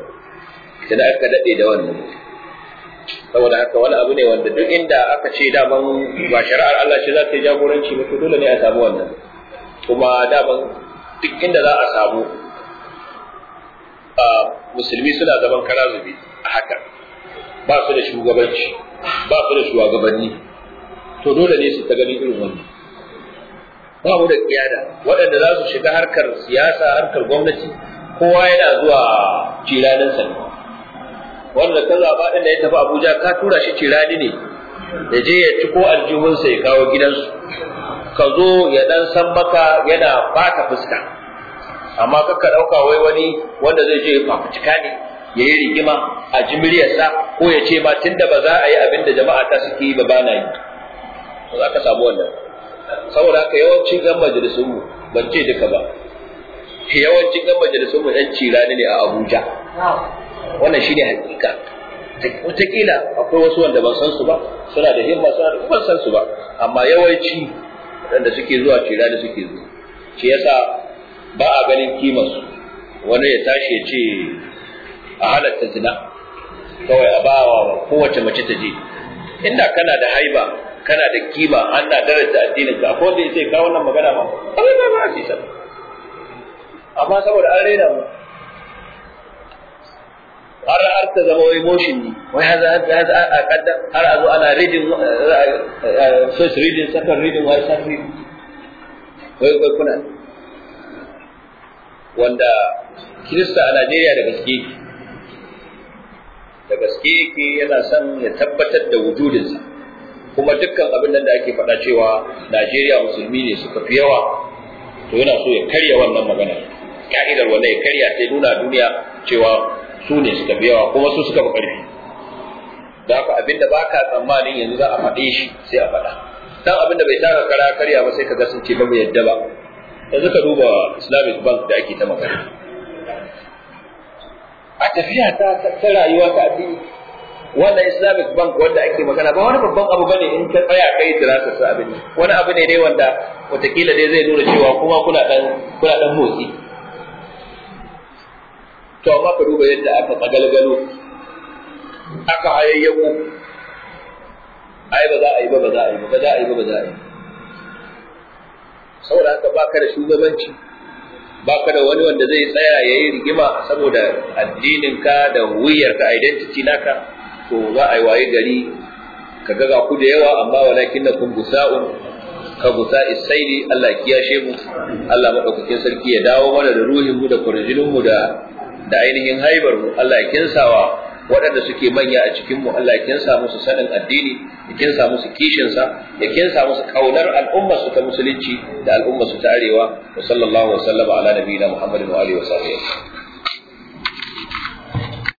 saboda haka wani abu ne wanda duk inda aka ce daman ba shari'ar Allah ce za ta yi jagoranci ba, to dole ne a samu wannan. Kuma daman duk inda za a samu musulmi suna zaman kara zube a haka, ba su da shugabanci, ba su da shugabanni, to dole ne su ta gani irin wannan. Ba mu da kiyada waɗanda za su shiga harkar siyasa, harkar gwamnati, kowa yana zuwa ciraninsa ne. Wanda ka zaɓa ɗin da ya tafi Abuja ka tura shi cirani ne, ya je ya ci ko aljihunsa ya kawo gidansu, ka zo ya ɗan san maka yana fata fuska, amma kakka ɗauka wai wani wanda zai je ya fafutuka ne ya yi rigima a ji muryarsa ko ya ce ma tunda ba za a yi abin da jama'a ta suke yi ba na yi. za ka samu wannan. Saboda haka yawancin yan majalisunmu ban ce duka ba, yawancin yan majalisunmu ɗan cirani ne a Abuja. Wannan shi ne hakika. Wataƙila akwai wasu wanda ban san su ba, suna da himma, suna da ban san su ba, amma yawanci waɗanda suke zuwa cirani suke zuwa. Shi yasa ba a ganin kimarsu. Wani ya tashi ya ce a halatta zina kawai a ba wa kowace mace ta je. Inda kana da haiba, kana da kima, ana daraja addinin ka, akwai wanda zai kawo wannan magana ba ba a sisa. Amma saboda an raina mu, har ta zama wai motion ne, wai har a kaddar har a zo ana reading, first reading, second reading, wai third reading, wai kuna wanda Kirista a Najeriya da gaske yake yana son ya tabbatar da wujudinsa, kuma dukkan abin nan da ake faɗa cewa Najeriya musulmi ne suka fi yawa, to yana so ya karya wannan magana, ka'idar wanda ya karya sai nuna duniya cewa su ne suka fi yawa kuma su suka fi ƙarfi. Da haka abin da baka tsammanin yanzu za a faɗe shi sai a faɗa, dan abin da bai taka kara karya ba sai ka ga sun ce ba mu yadda ba. Yanzu ka duba Islamic Bank da ake ta magana. A tafiya ta rayuwa ta addini, wannan Islamic Bank wanda ake magana ba wani babban abu bane in ka tsaya kai dirasa sa abin. Wani abu ne dai wanda watakila dai zai nuna cewa kuma kuna dan motsi. To amma ka duba yadda aka tsagalgalo, aka hayayyako, ai ba za a yi ba, ba za a yi ba, ba za a yi ba, ba za a yi. Saboda haka baka da shugabanci, baka da wani wanda zai tsaya ya yi rigima saboda addininka da wuyarka, identity naka, to za a yi waye gari ka ga ku da yawa amma walakin na kun gusa'un ka gusa isaili. Allah ya kiyashe mu, Allah madaukakin sarki ya dawo mana da ruhin mu da kurjinin mu da ainihin haibar mu. Allah ya kinsawa waɗanda suke manya a cikin mu, Allah ya kinsa musu sanin addini, ya kinsa musu kishin sa, ya kinsa musu kaunar al'ummar su ta musulunci da al'ummar su ta arewa. Wa sallallahu wa sallama ala nabiyina Muhammadin wa alihi wa sahbihi.